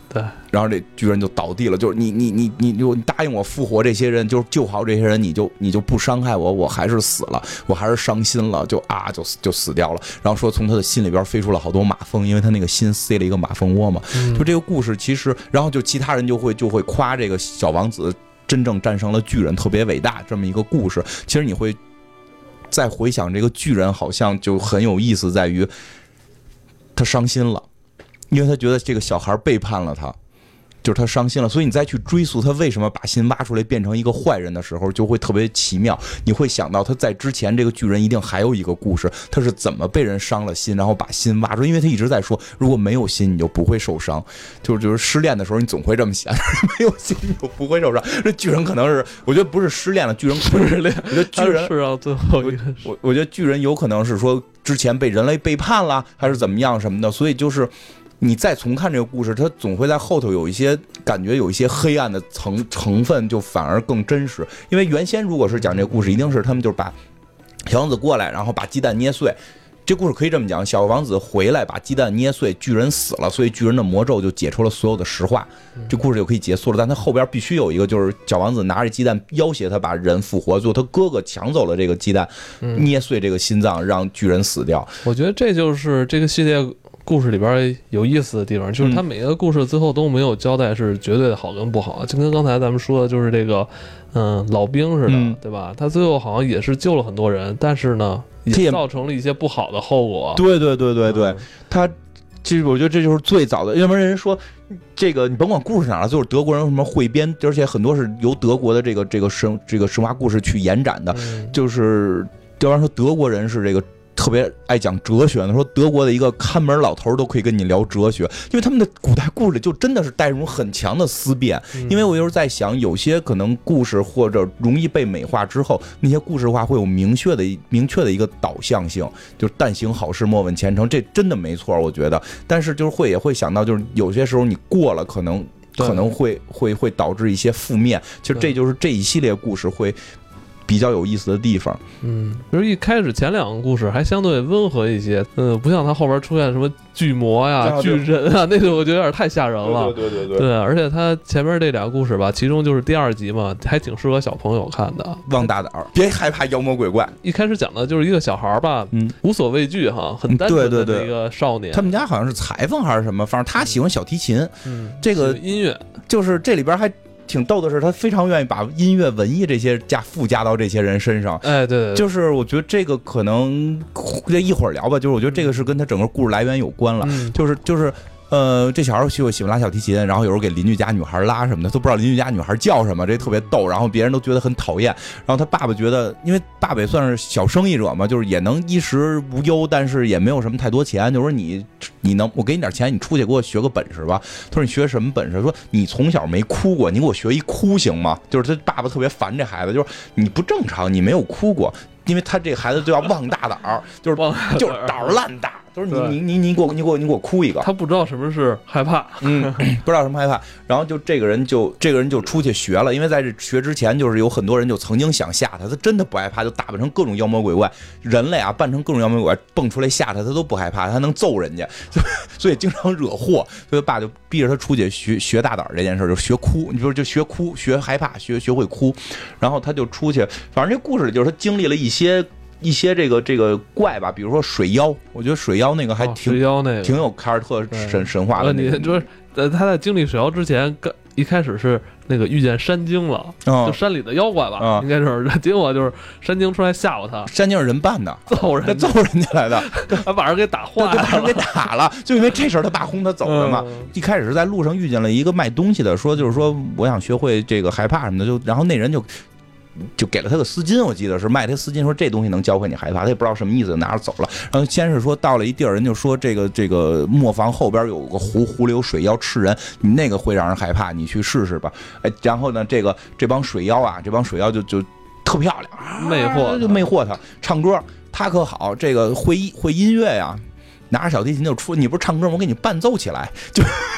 对， 然后这巨人就倒地了，就是你你你你你答应我复活这些人，就是救好这些人，你就你就不伤害我，我还是死了，我还是伤心了，就啊就就死掉了。然后说从他的心里边飞出了好多马蜂，因为他那个心塞了一个马蜂窝嘛。 嗯、 就这个故事其实，然后就其他人就会就会夸这个小王子真正战胜了巨人，特别伟大这么一个故事。其实你会再回想这个巨人，好像就很有意思，在于他伤心了。因为他觉得这个小孩背叛了他，就是他伤心了，所以你再去追溯他为什么把心挖出来变成一个坏人的时候，就会特别奇妙。你会想到他在之前这个巨人一定还有一个故事，他是怎么被人伤了心，然后把心挖出来。因为他一直在说，如果没有心，你就不会受伤。就是就是失恋的时候，你总会这么想，没有心你就不会受伤。这巨人可能是，我觉得不是失恋了，巨人不是失恋，我觉得巨人是啊，最后一个我我觉得巨人有可能是说之前被人类背叛了，还是怎么样什么的，所以就是。你再重看这个故事，它总会在后头有一些感觉，有一些黑暗的成成分，就反而更真实。因为原先如果是讲这个故事，一定是他们就是把小王子过来，然后把鸡蛋捏碎。这故事可以这么讲：小王子回来把鸡蛋捏碎，巨人死了，所以巨人的魔咒就解除了所有的实话，这故事就可以结束了。但他后边必须有一个，就是小王子拿着鸡蛋要挟他把人复活，最后他哥哥抢走了这个鸡蛋，捏碎这个心脏，让巨人死掉。 我觉得这就是这个系列故事里边有意思的地方，就是它每个故事最后都没有交代是绝对的好跟不好，就跟刚才咱们说的就是这个嗯老兵似的、嗯、对吧？他最后好像也是救了很多人，但是呢也造成了一些不好的后果。 对对对对对、嗯、他其实我觉得这就是最早的，要不然人说这个你甭管故事哪了，就是德国人什么汇编，而且很多是由德国的这个这个神这个神话故事去延展的、嗯、就是要不然说德国人是这个特别爱讲哲学的，说德国的一个看门老头都可以跟你聊哲学，因为他们的古代故事里就真的是带入很强的思辨。因为我有时候在想，有些可能故事或者容易被美化之后，那些故事化会有明确的明确的一个导向性，就是但行好事莫问前程，这真的没错，我觉得。但是就是会也会想到，就是有些时候你过了，可能可能会会会导致一些负面。其实这就是这一系列故事会比较有意思的地方。 嗯，比如一开始前两个故事还相对温和一些，嗯，不像它后边出现什么巨魔呀、巨人啊，那个我觉得有点太吓人了。 对对对对。 对，而且它前面这俩故事吧，其中就是第二集嘛，还挺适合小朋友看的。 望大胆，别害怕妖魔鬼怪。 一开始讲的就是一个小孩吧，嗯，无所畏惧哈，很单纯的一个少年。 他们家好像是裁缝还是什么，反正他喜欢小提琴。 嗯， 这个音乐就是这里边还。挺逗的是，他非常愿意把音乐、文艺这些加附加到这些人身上。 哎，对, 对, 对， 就是我觉得这个可能这一会儿聊吧。就是我觉得这个是跟他整个故事来源有关了。 嗯、 就是就是。呃，这小孩喜喜欢拉小提琴，然后有时候给邻居家女孩拉什么的，都不知道邻居家女孩叫什么，这特别逗。然后别人都觉得很讨厌。然后他爸爸觉得，因为爸爸也算是小生意者嘛，就是也能衣食无忧，但是也没有什么太多钱。就说你你能我给你点钱，你出去给我学个本事吧。他说你学什么本事？说你从小没哭过，你给我学一哭行吗？就是他爸爸特别烦这孩子，就是你不正常，你没有哭过。因为他这个孩子就要望大胆儿，就是就是胆儿烂大，就是你你你你给我你给我你给我哭一个， 他不知道什么是害怕， 嗯，不知道什么害怕，然后就这个人就这个人就出去学了，因为在这学之前，就是有很多人就曾经想吓他，他真的不害怕，就打扮成各种妖魔鬼怪，人类啊扮成各种妖魔鬼怪蹦出来吓他，他都不害怕，他能揍人家，所以经常惹祸，所以爸就逼着他出去学学大胆这件事，就学哭，你比如就学哭，学害怕，学学会哭，然后他就出去，反正这故事里就是他经历了一些。些一些这个这个怪吧，比如说水妖，我觉得水妖那个还挺、 哦、水妖那个挺有凯尔特神神话的、那个。你就是呃他在经历水妖之前，一开始是那个遇见山精了，嗯、就山里的妖怪吧，嗯、应该是。结果就是山精出来吓唬他， 山精是人扮的， 揍人揍人家来的， 还把人给打坏了， 把人给打了，就因为这事儿他爸轰他走的嘛。嗯、一开始是在路上遇见了一个卖东西的，说就是说我想学会这个害怕什么的，就然后那人就。就给了他个丝巾，我记得是卖他丝巾，说这东西能教会你害怕，他也不知道什么意思，拿着走了。然后先是说到了一地儿，人就说这个这个磨坊后边有个湖，湖里有水妖吃人，你那个会让人害怕，你去试试吧。哎，然后呢，这个这帮水妖啊，这帮水妖就就特漂亮，啊、 魅惑就魅惑他，唱歌他可好，这个会会音乐呀，拿着小提琴就出，你不是唱歌吗？我给你伴奏起来，就。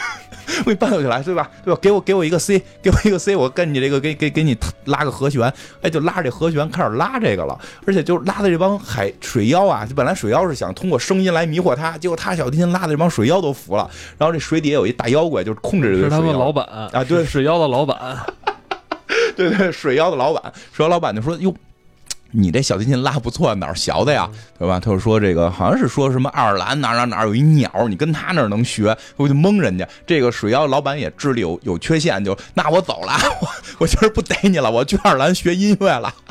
我给你伴奏起来，对吧？对吧？给我给我一个 C， 给我一个 C， 我跟你这个给给给你拉个和弦，哎，就拉着这和弦开始拉这个了，而且就拉的这帮海水妖啊，就本来水妖是想通过声音来迷惑他，结果他小提琴拉的这帮水妖都服了，然后这水底下有一大妖怪，就是控制这个水妖， 是他们老板啊，对， 水妖的老板， 对对，水妖的老板，水妖老板就说哟。你这小提琴拉不错，哪儿学的呀？对吧？他就说这个好像是说什么爱尔兰哪哪哪有一鸟，你跟他那儿能学，我就蒙人家。这个水妖老板也智力有有缺陷，就那我走了，我我今儿不逮你了，我去爱尔兰学音乐了，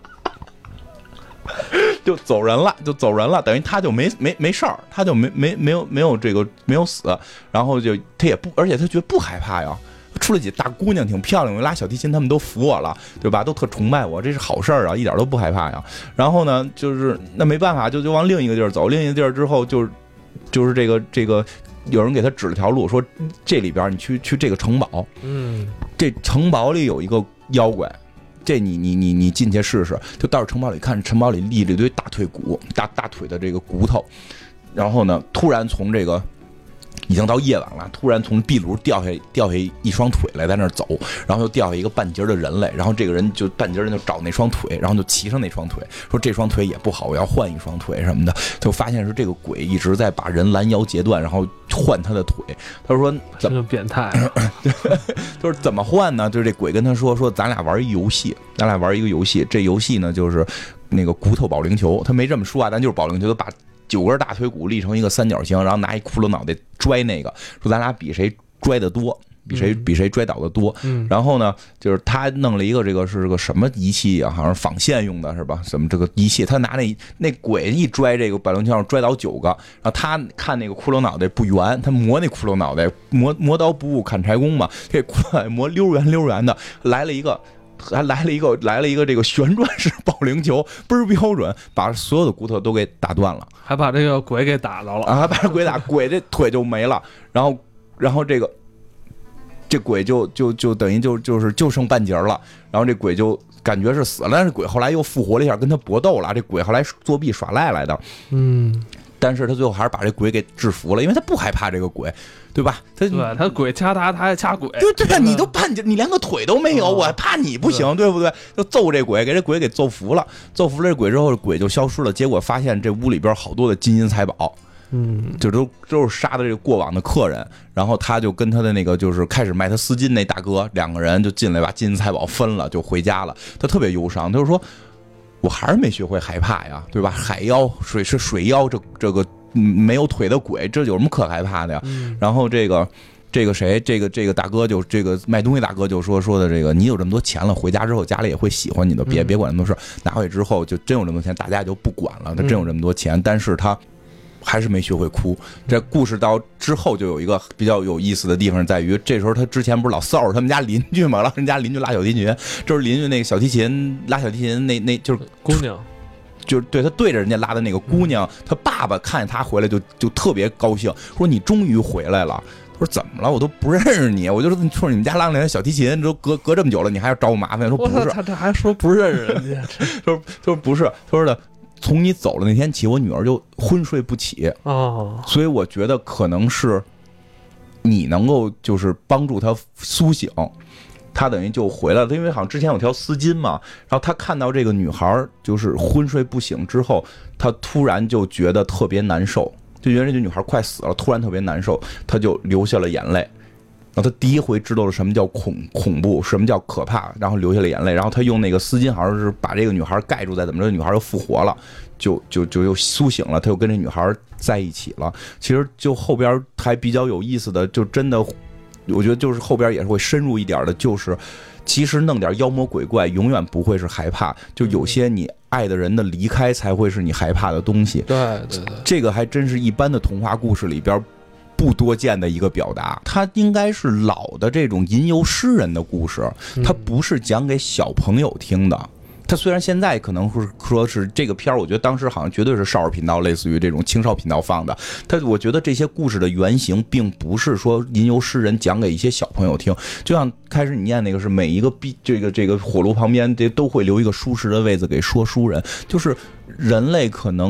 就走人了，就走人了，等于他就没没没事儿，他就没没没有没有这个没有死，然后就他也不，而且他觉得不害怕呀。出来几大姑娘挺漂亮，我拉小提琴他们都服我了，对吧？都特崇拜我，这是好事儿啊，一点都不害怕呀。然后呢，就是那没办法，就就往另一个地儿走，另一个地儿之后就就是这个这个有人给他指了条路，说这里边你去去这个城堡， 嗯， 这城堡里有一个妖怪。这你你你你进去试试，就到城堡里看，城堡里立了一堆大腿骨，大大腿的这个骨头，然后呢，突然从这个。已经到夜晚了，突然从壁炉掉下掉下一双腿来，在那儿走，然后又掉下一个半截的人来，然后这个人就半截人就找那双腿，然后就骑上那双腿，说这双腿也不好，我要换一双腿什么的，就发现是这个鬼一直在把人拦腰截断，然后换他的腿。他说怎么变态？ 就是怎么换呢？就是这鬼跟他说说咱俩玩一游戏，咱俩玩一个游戏，这游戏呢就是那个骨头保龄球，他没这么说啊，但就是保龄球，就把九根大腿骨立成一个三角形，然后拿一骷髅脑袋拽那个，说咱俩比谁拽得多，比谁比谁拽倒的多。 嗯， 然后呢，就是他弄了一个这个是个什么仪器啊？好像是纺线用的是吧？什么这个仪器？他拿那那鬼一拽这个保龄球上拽倒九个，然后他看那个骷髅脑袋不圆，他磨那骷髅脑袋，磨磨刀不误砍柴工嘛，这骷髅脑袋磨溜圆溜圆的，来了一个。还来了一个来了一个这个旋转式保龄球，倍儿标准，把所有的骨头都给打断了， 还把这个鬼给打着了啊！把这鬼打鬼这腿就没了，然后然后这个这鬼就就就等于就就是就剩半截了，然后这鬼就感觉是死了，但是鬼后来又复活了一下，跟他搏斗了。这鬼后来作弊耍赖来的， 嗯。 但是他最后还是把这鬼给制服了，因为他不害怕这个鬼，对吧？他对他鬼掐他，他还掐鬼， 对对啊，你都半截，你连个腿都没有，我还怕你不行，对不对？就揍这鬼，给这鬼给揍服了，揍服了这鬼之后，鬼就消失了。结果发现这屋里边好多的金银财宝， 嗯， 就都都是杀的这个过往的客人。然后他就跟他的那个就是开始卖他丝巾那大哥两个人就进来把金银财宝分了，就回家了。他特别忧伤，他就说。我还是没学会害怕呀，对吧？海妖、水是水妖，这这个没有腿的鬼，这有什么可害怕的呀？ 嗯、 然后这个这个谁，这个这个大哥就这个卖东西大哥就说说的这个，你有这么多钱了，回家之后家里也会喜欢你的，别别管那么多事。拿回去之后就真有这么多钱，大家也就不管了。他真有这么多钱，但是他。还是没学会哭。这故事到之后就有一个比较有意思的地方，在于这时候他之前不是老骚扰他们家邻居嘛，老人家邻居拉小提琴，就是邻居那个小提琴拉小提琴那那就是姑娘， 就是对他对着人家拉的那个姑娘，他爸爸看见他回来就就特别高兴，说你终于回来了。他说怎么了？我都不认识你，我就说说你们家拉那小提琴都隔隔这么久了，你还要找我麻烦？说不是， 他这还说不认识人家， 说说不是，他说的。从你走了那天起，我女儿就昏睡不起哦， 所以我觉得可能是你能够就是帮助她苏醒，她等于就回来了。因为好像之前有条丝巾嘛，然后她看到这个女孩就是昏睡不醒之后，她突然就觉得特别难受，就觉得这女孩快死了，突然特别难受，她就流下了眼泪。然后他第一回知道了什么叫恐恐怖，什么叫可怕，然后流下了眼泪。然后他用那个丝巾，好像是把这个女孩盖住，再怎么着，女孩又复活了，就就就又苏醒了，他又跟这女孩在一起了。其实就后边还比较有意思的，就真的，我觉得就是后边也是会深入一点的，就是其实弄点妖魔鬼怪永远不会是害怕，就有些你爱的人的离开才会是你害怕的东西。 对对对， 这个还真是一般的童话故事里边不多见的一个表达，它应该是老的这种吟游诗人的故事，它不是讲给小朋友听的。它虽然现在可能是说是这个片儿，我觉得当时好像绝对是少儿频道，类似于这种青少频道放的。它我觉得这些故事的原型并不是说吟游诗人讲给一些小朋友听，就像开始你念那个是每一个壁这个这个火炉旁边这都会留一个舒适的位子给说书人，就是人类可能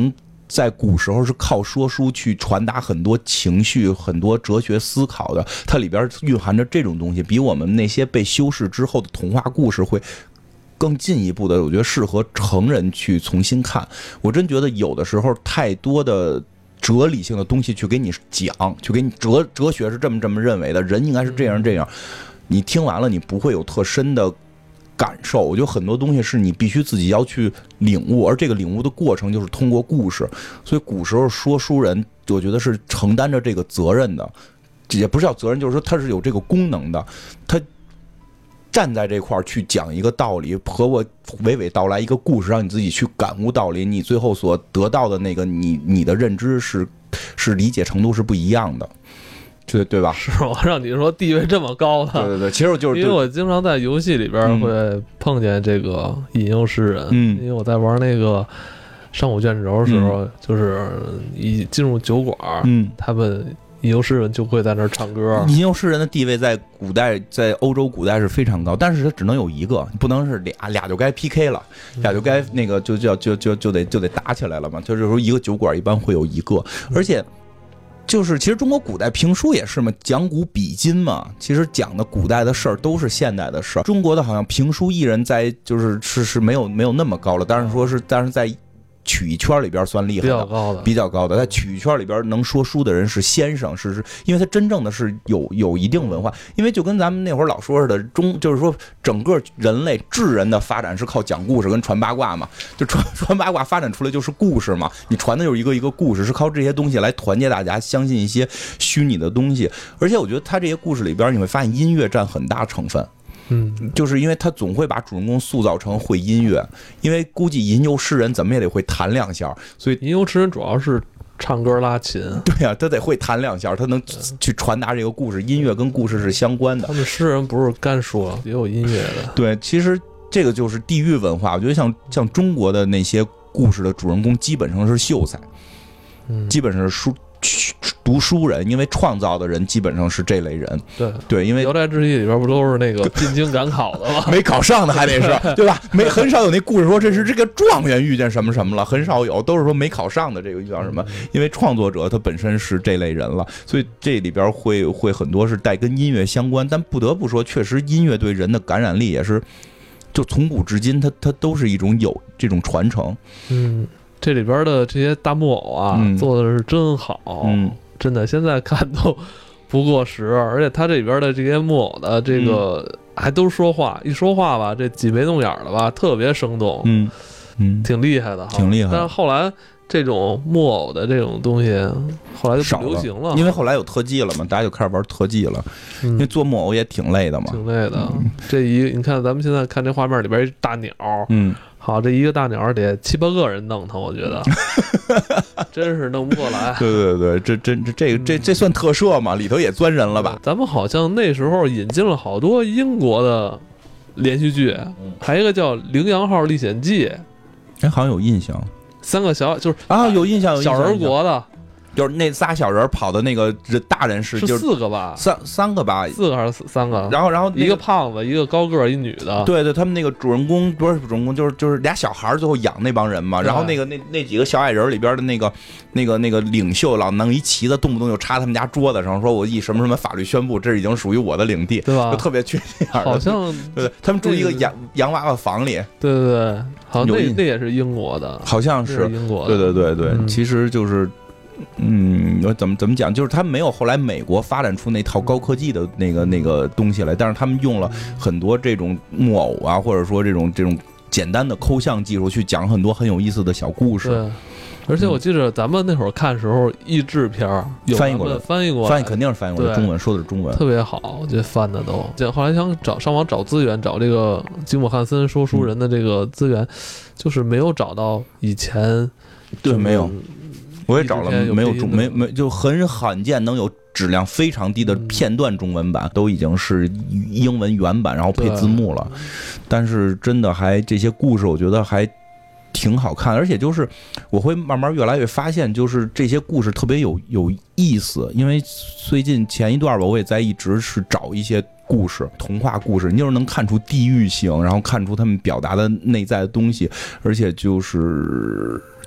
在古时候是靠说书去传达很多情绪、很多哲学思考的，它里边蕴含着这种东西，比我们那些被修饰之后的童话故事会更进一步的，我觉得适合成人去重新看。我真觉得有的时候太多的哲理性的东西去给你讲，去给你哲哲学是这么这么认为的，人应该是这样这样，你听完了你不会有特深的感受。我觉得很多东西是你必须自己要去领悟，而这个领悟的过程就是通过故事。所以古时候说书人，我觉得是承担着这个责任的，也不是叫责任，就是说他是有这个功能的，他站在这块儿去讲一个道理，和我娓娓道来一个故事，让你自己去感悟道理，你最后所得到的那个你你的认知是是理解程度是不一样的。对对吧？ 是我让你说地位这么高的， 对对对，其实我就是因为我经常在游戏里边会碰见这个引诱诗人， 嗯， 因为我在玩那个上古卷轴的时候，嗯、就是一进入酒馆， 嗯， 他们引诱诗人就会在那儿唱歌。 引诱诗人的地位在古代，在欧洲古代是非常高，但是他只能有一个，不能是俩，俩就该 P K 了，俩就该那个就就就就就得就得打起来了嘛。就是说一个酒馆一般会有一个，而且。就是其实中国古代评书也是嘛，讲古比今嘛，其实讲的古代的事儿都是现代的事儿。中国的好像评书艺人在就是是是没有没有那么高了，但是说是但是在曲艺圈里边算厉害的， 比较高的， 比较高的。在曲艺圈里边能说书的人是先生，是是，因为他真正的是有有一定文化。因为就跟咱们那会儿老说似的，中就是说整个人类智人的发展是靠讲故事跟传八卦嘛，就传传八卦发展出来就是故事嘛，你传的就是一个一个故事，是靠这些东西来团结大家，相信一些虚拟的东西。而且我觉得他这些故事里边，你会发现音乐占很大成分。 嗯， 就是因为他总会把主人公塑造成会音乐，因为估计吟游诗人怎么也得会弹两下，所以吟游诗人主要是唱歌拉琴。 对啊，他得会弹两下，他能去传达这个故事，音乐跟故事是相关的。 他们诗人不是干说，也有音乐的。 对，其实这个就是地域文化。我觉得像像中国的那些故事的主人公，基本上是秀才， 嗯， 基本上是书。读书人，因为创造的人基本上是这类人。 对对，因为 《聊斋志异》里边不都是那个进京赶考的吗？ 没考上的还得是，对吧？没很少有那故事说这是这个状元遇见什么什么了，很少有，都是说没考上的这个遇到什么。因为创作者他本身是这类人了，所以这里边会会很多是带跟音乐相关。但不得不说，确实音乐对人的感染力也是，就从古至今，它它都是一种有这种传承。 嗯。这里边的这些大木偶啊， 嗯、 做的是真好， 嗯， 真的，现在看都不过时。而且他这里边的这些木偶的这个、嗯、还都说话，一说话吧，这挤眉弄眼的吧，特别生动， 嗯嗯， 挺厉害的， 挺厉害。 但是后来这种木偶的这种东西，后来就不流行了， 了因为后来有特技了嘛，大家就开始玩特技了。嗯、因为做木偶也挺累的嘛， 挺累的。嗯、这一你看，咱们现在看这画面里边一大鸟， 嗯。 好，这一个大鸟得七八个人弄它，我觉得真是弄不过来。 对对对，这真这这个这这算特摄吗？里头也钻人了吧？ 咱们好像那时候引进了好多英国的连续剧，还有一个叫《羚羊号历险记》， 哎，好像有印象。 三个小就是啊，有印象，有印象小人国的。 就是那仨小人跑的那个大人是是四个吧， 三三个吧， 四个还是三个？ 然后然后、那个、 一个胖子，一个高个，一女的。 对对，他们那个主人公不是主人公，就是就是俩小孩最后养那帮人嘛。然后那个那那几个小矮人里边的那个那个那个领袖老弄一旗子，动不动就插他们家桌子上，说我以什么什么法律宣布，这已经属于我的领地， 对吧？ 就特别缺心眼。 好像对他们住一个洋洋娃娃房里。 对对对，好像那那也是英国的， 好像是英国的。 对对对对， 嗯、 其实就是。嗯，我怎么怎么讲？就是他没有后来美国发展出那套高科技的那个那个东西来，但是他们用了很多这种木偶啊，或者说这种这种简单的抠像技术去讲很多很有意思的小故事。 对，而且我记得咱们那会儿看时候，译制片有翻译过来， 翻译过来， 翻译肯定是翻译过来，中文说的是中文， 特别好，我觉得翻的都。后来想找上网找资源，找这个吉姆汉森说书人的这个资源，嗯、就是没有找到以前， 对，没有。我也找了，没有中没没就很罕见能有质量非常低的片段中文版，嗯、都已经是英文原版，然后配字幕了。但是真的还这些故事，我觉得还挺好看，而且就是我会慢慢越来越发现，就是这些故事特别有有意思。因为最近前一段吧，我也在一直是找一些故事，童话故事，你就是能看出地域性，然后看出他们表达的内在的东西，而且就是。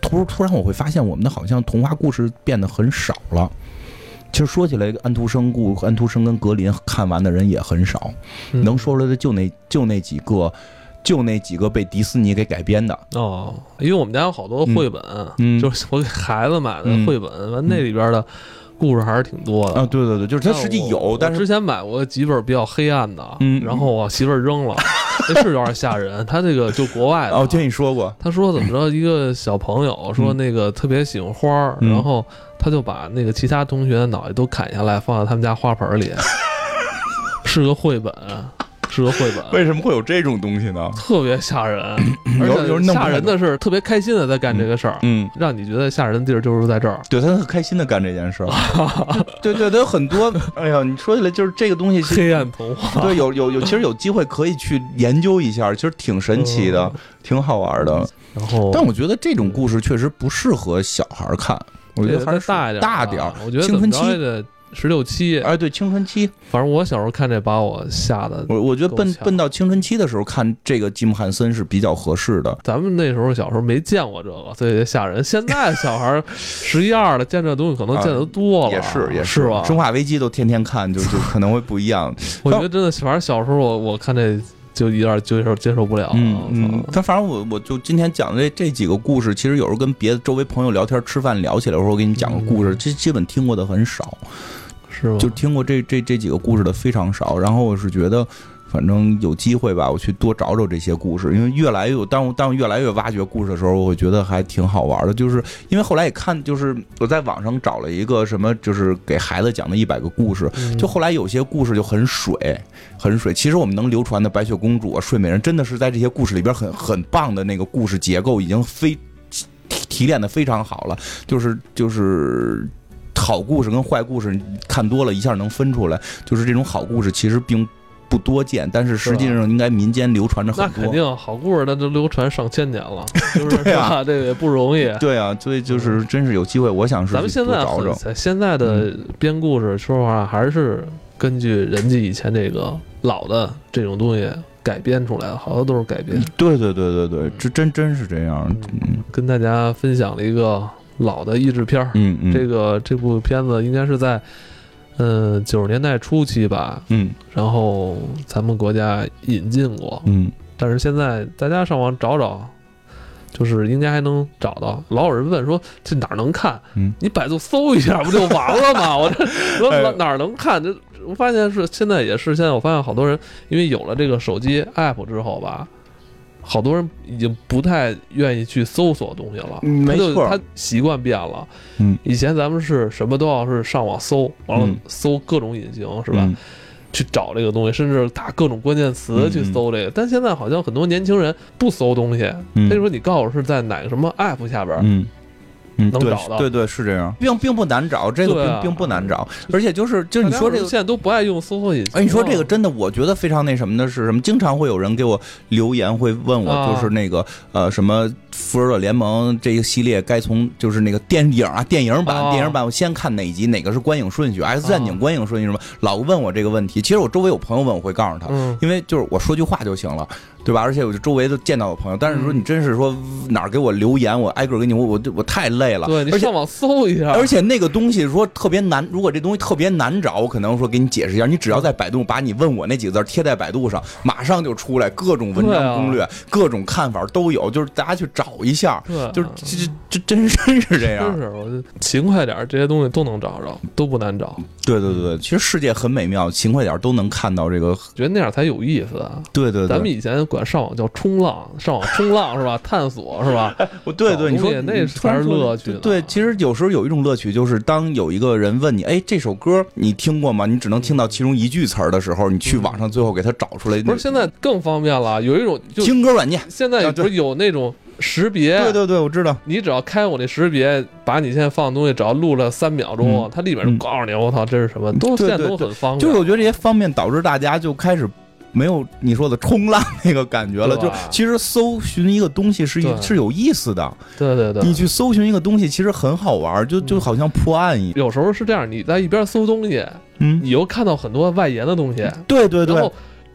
突突然我会发现，我们的好像童话故事变得很少了。其实说起来，安徒生故安徒生跟格林看完的人也很少， 嗯、 能说出来的就那就那几个，就那几个被迪士尼给改编的。 哦，因为我们家有好多绘本， 嗯、 就是我给孩子买的绘本，完、嗯、那里边的故事还是挺多的啊。对对对，就是它实际有，但是之前买过几本比较黑暗的，嗯，然后我媳妇儿扔了。那是有点吓人，他这个就国外的。 哦，听你说过。 他说怎么着，一个小朋友说那个特别喜欢花， 嗯、 然后他就把那个其他同学的脑袋都砍下来，放在他们家花盆里。是个绘本，是个绘本。 为什么会有这种东西呢？ 特别吓人，而且吓人的是特别开心的在干这个事儿， 嗯， 让你觉得吓人的地儿就是在这儿。 对，他很开心的干这件事儿。对对，他有很多。哎呀，你说起来就是这个东西， 黑暗童话。 对，有有有，其实有机会可以去研究一下，其实挺神奇的，嗯、挺好玩的。 然后， 但我觉得这种故事确实不适合小孩看，我觉得还是大一点， 大点儿。 我觉得青春期的十六七， 哎，对，青春期。 反正我小时候看这把我吓得， 我我觉得奔奔到青春期的时候看这个吉姆汉森是比较合适的。 咱们那时候小时候没见过这个，所以吓人。现在小孩十一二的见这东西可能见得多了， 啊、也是也是吧？ 生化危机都天天看，就就可能会不一样。 我觉得真的，反正小时候我我看这。就有点接受接受不了， 嗯嗯，但反正我我就今天讲的这这几个故事，其实有时候跟别的周围朋友聊天吃饭聊起来的时候，我给你讲个故事，这、嗯、基本听过的很少， 是吧？ 就听过这这这几个故事的非常少。然后我是觉得，反正有机会吧，我去多找找这些故事，因为越来越当我当我越来越挖掘故事的时候，我会觉得还挺好玩的。就是因为后来也看，就是我在网上找了一个什么，就是给孩子讲的一百个故事， 嗯、 就后来有些故事就很水。很水，其实我们能流传的白雪公主啊、睡美人，真的是在这些故事里边很很棒的那个故事结构已经非提炼的非常好了，就是就是好故事跟坏故事看多了一下能分出来，就是这种好故事其实并不多见，但是实际上应该民间流传着很多。 那肯定好故事那都流传上千年了，就是对啊， 这个也不容易。 对啊，所以就是真是有机会，我想是咱们现在找找现在的编故事，说实话还是根据人家以前这个老的这种东西改编出来的，好多都是改编。 对对对对对，这真真是这样。 嗯，跟大家分享了一个老的译制片， 嗯嗯， 这个这部片子应该是在嗯九十年代初期吧， 嗯， 然后咱们国家引进过， 嗯， 但是现在大家上网找找。就是应该还能找到，老有人问说这哪儿能看？ 嗯， 你百度搜一下不就完了吗？我这说哪儿能看？这我发现是现在也是现在我发现好多人因为有了这个手机 app 之后吧，好多人已经不太愿意去搜索东西了。 嗯、没错， 他习惯变了。 嗯， 以前咱们是什么都要是上网搜，完了搜各种引擎、嗯、是吧？嗯，去找这个东西，甚至打各种关键词去搜这个，嗯嗯，但现在好像很多年轻人不搜东西， 嗯， 他就说你告诉我是在哪个什么 app 下边， 嗯，嗯， 能找到， 对 对, 对是这样，并并不难找，这个并、啊、并不难找，而且就是就是你说这个现在都不爱用搜索引擎。 哎，你说这个真的，我觉得非常那什么的是什么？经常会有人给我留言，会问我，就是那个、啊、呃什么。复仇者联盟这个系列该从就是那个电影啊，电影版，哦、电影版我先看哪一集，哪个是观影顺序 ，X 战警观影顺序什么，老问我这个问题。其实我周围有朋友问，我会告诉他， 嗯、 因为就是我说句话就行了，对吧？而且我就周围都见到有朋友，但是说你真是说哪儿给我留言，我挨个给你，我我我太累了。 对，你上网搜一下。 而且那个东西说特别难，如果这东西特别难找，我可能说给你解释一下，你只要在百度把你问我那几个字贴在百度上，马上就出来各种文章攻略，啊、各种看法都有，就是大家去找一下。 对。 就是这这真真是这样， 真是我就勤快点，这些东西都能找着，都不难找。 对对对，其实世界很美妙，勤快点都能看到这个， 觉得那样才有意思啊。 对对对， 咱们以前管上网叫冲浪，上网冲浪是吧？探索是吧？ 我对对，你说那才是乐趣。 对，其实有时候有一种乐趣，就是当有一个人问你，哎，这首歌你听过吗？你只能听到其中一句词儿的时候，你去网上最后给他找出来。 不是，现在更方便了，有一种就听歌软件， 现在不是有那种。识别， 对对对，我知道。 你只要开我那识别，把你现在放的东西，只要录了三秒钟， 嗯、 它里面就告诉你，我、嗯、操，这是什么？都现在都很方便。 就是我觉得这些方便导致大家就开始没有你说的冲浪那个感觉了。就其实搜寻一个东西是是有意思的。 对对对， 你去搜寻一个东西其实很好玩，就就好像破案一样。 有时候是这样，你在一边搜东西，嗯，你又看到很多外延的东西， 对对对。 然后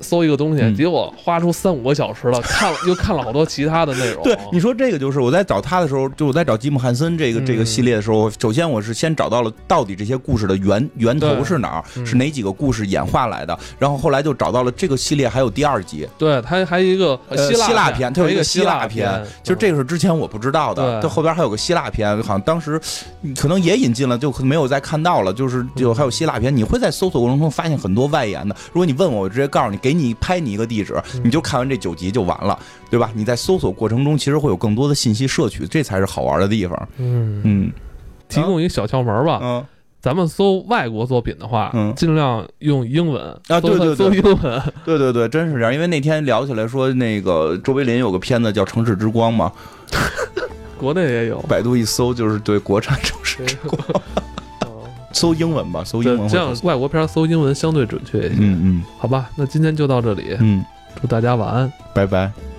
搜一个东西， 嗯结果花出三五个小时了，看了又看了好多其他的内容。 对，你说这个就是我在找他的时候，就我在找吉姆汉森这个、 嗯、 这个系列的时候，首先我是先找到了到底这些故事的源源头是哪儿， 嗯、 是哪几个故事演化来的，然后后来就找到了这个系列还有第二集， 对，它还有一个希腊、 呃、希腊篇，它有一个希腊篇， 篇，就这个是之前我不知道的，它后边还有个希腊篇，好像当时可能也引进了，就没有再看到了，就是就还有希腊篇，你会在搜索过程中发现很多外延的。如果你问我，我直接告诉你，给你拍你一个地址，你就看完这九集就完了，对吧？你在搜索过程中其实会有更多的信息摄取，这才是好玩的地方。 嗯嗯， 提供一个小窍门吧。 嗯， 咱们搜外国作品的话， 嗯， 尽量用英文啊，对对对， 搜英文， 对对对，真是这样。因为那天聊起来说，那个周维林有个片子叫《城市之光》嘛， 国内也有， 百度一搜就是对国产城市之光。搜英文吧，搜英文， 这样外国片搜英文相对准确一些。 嗯嗯， 好吧，那今天就到这里。 嗯， 祝大家晚安， 拜拜。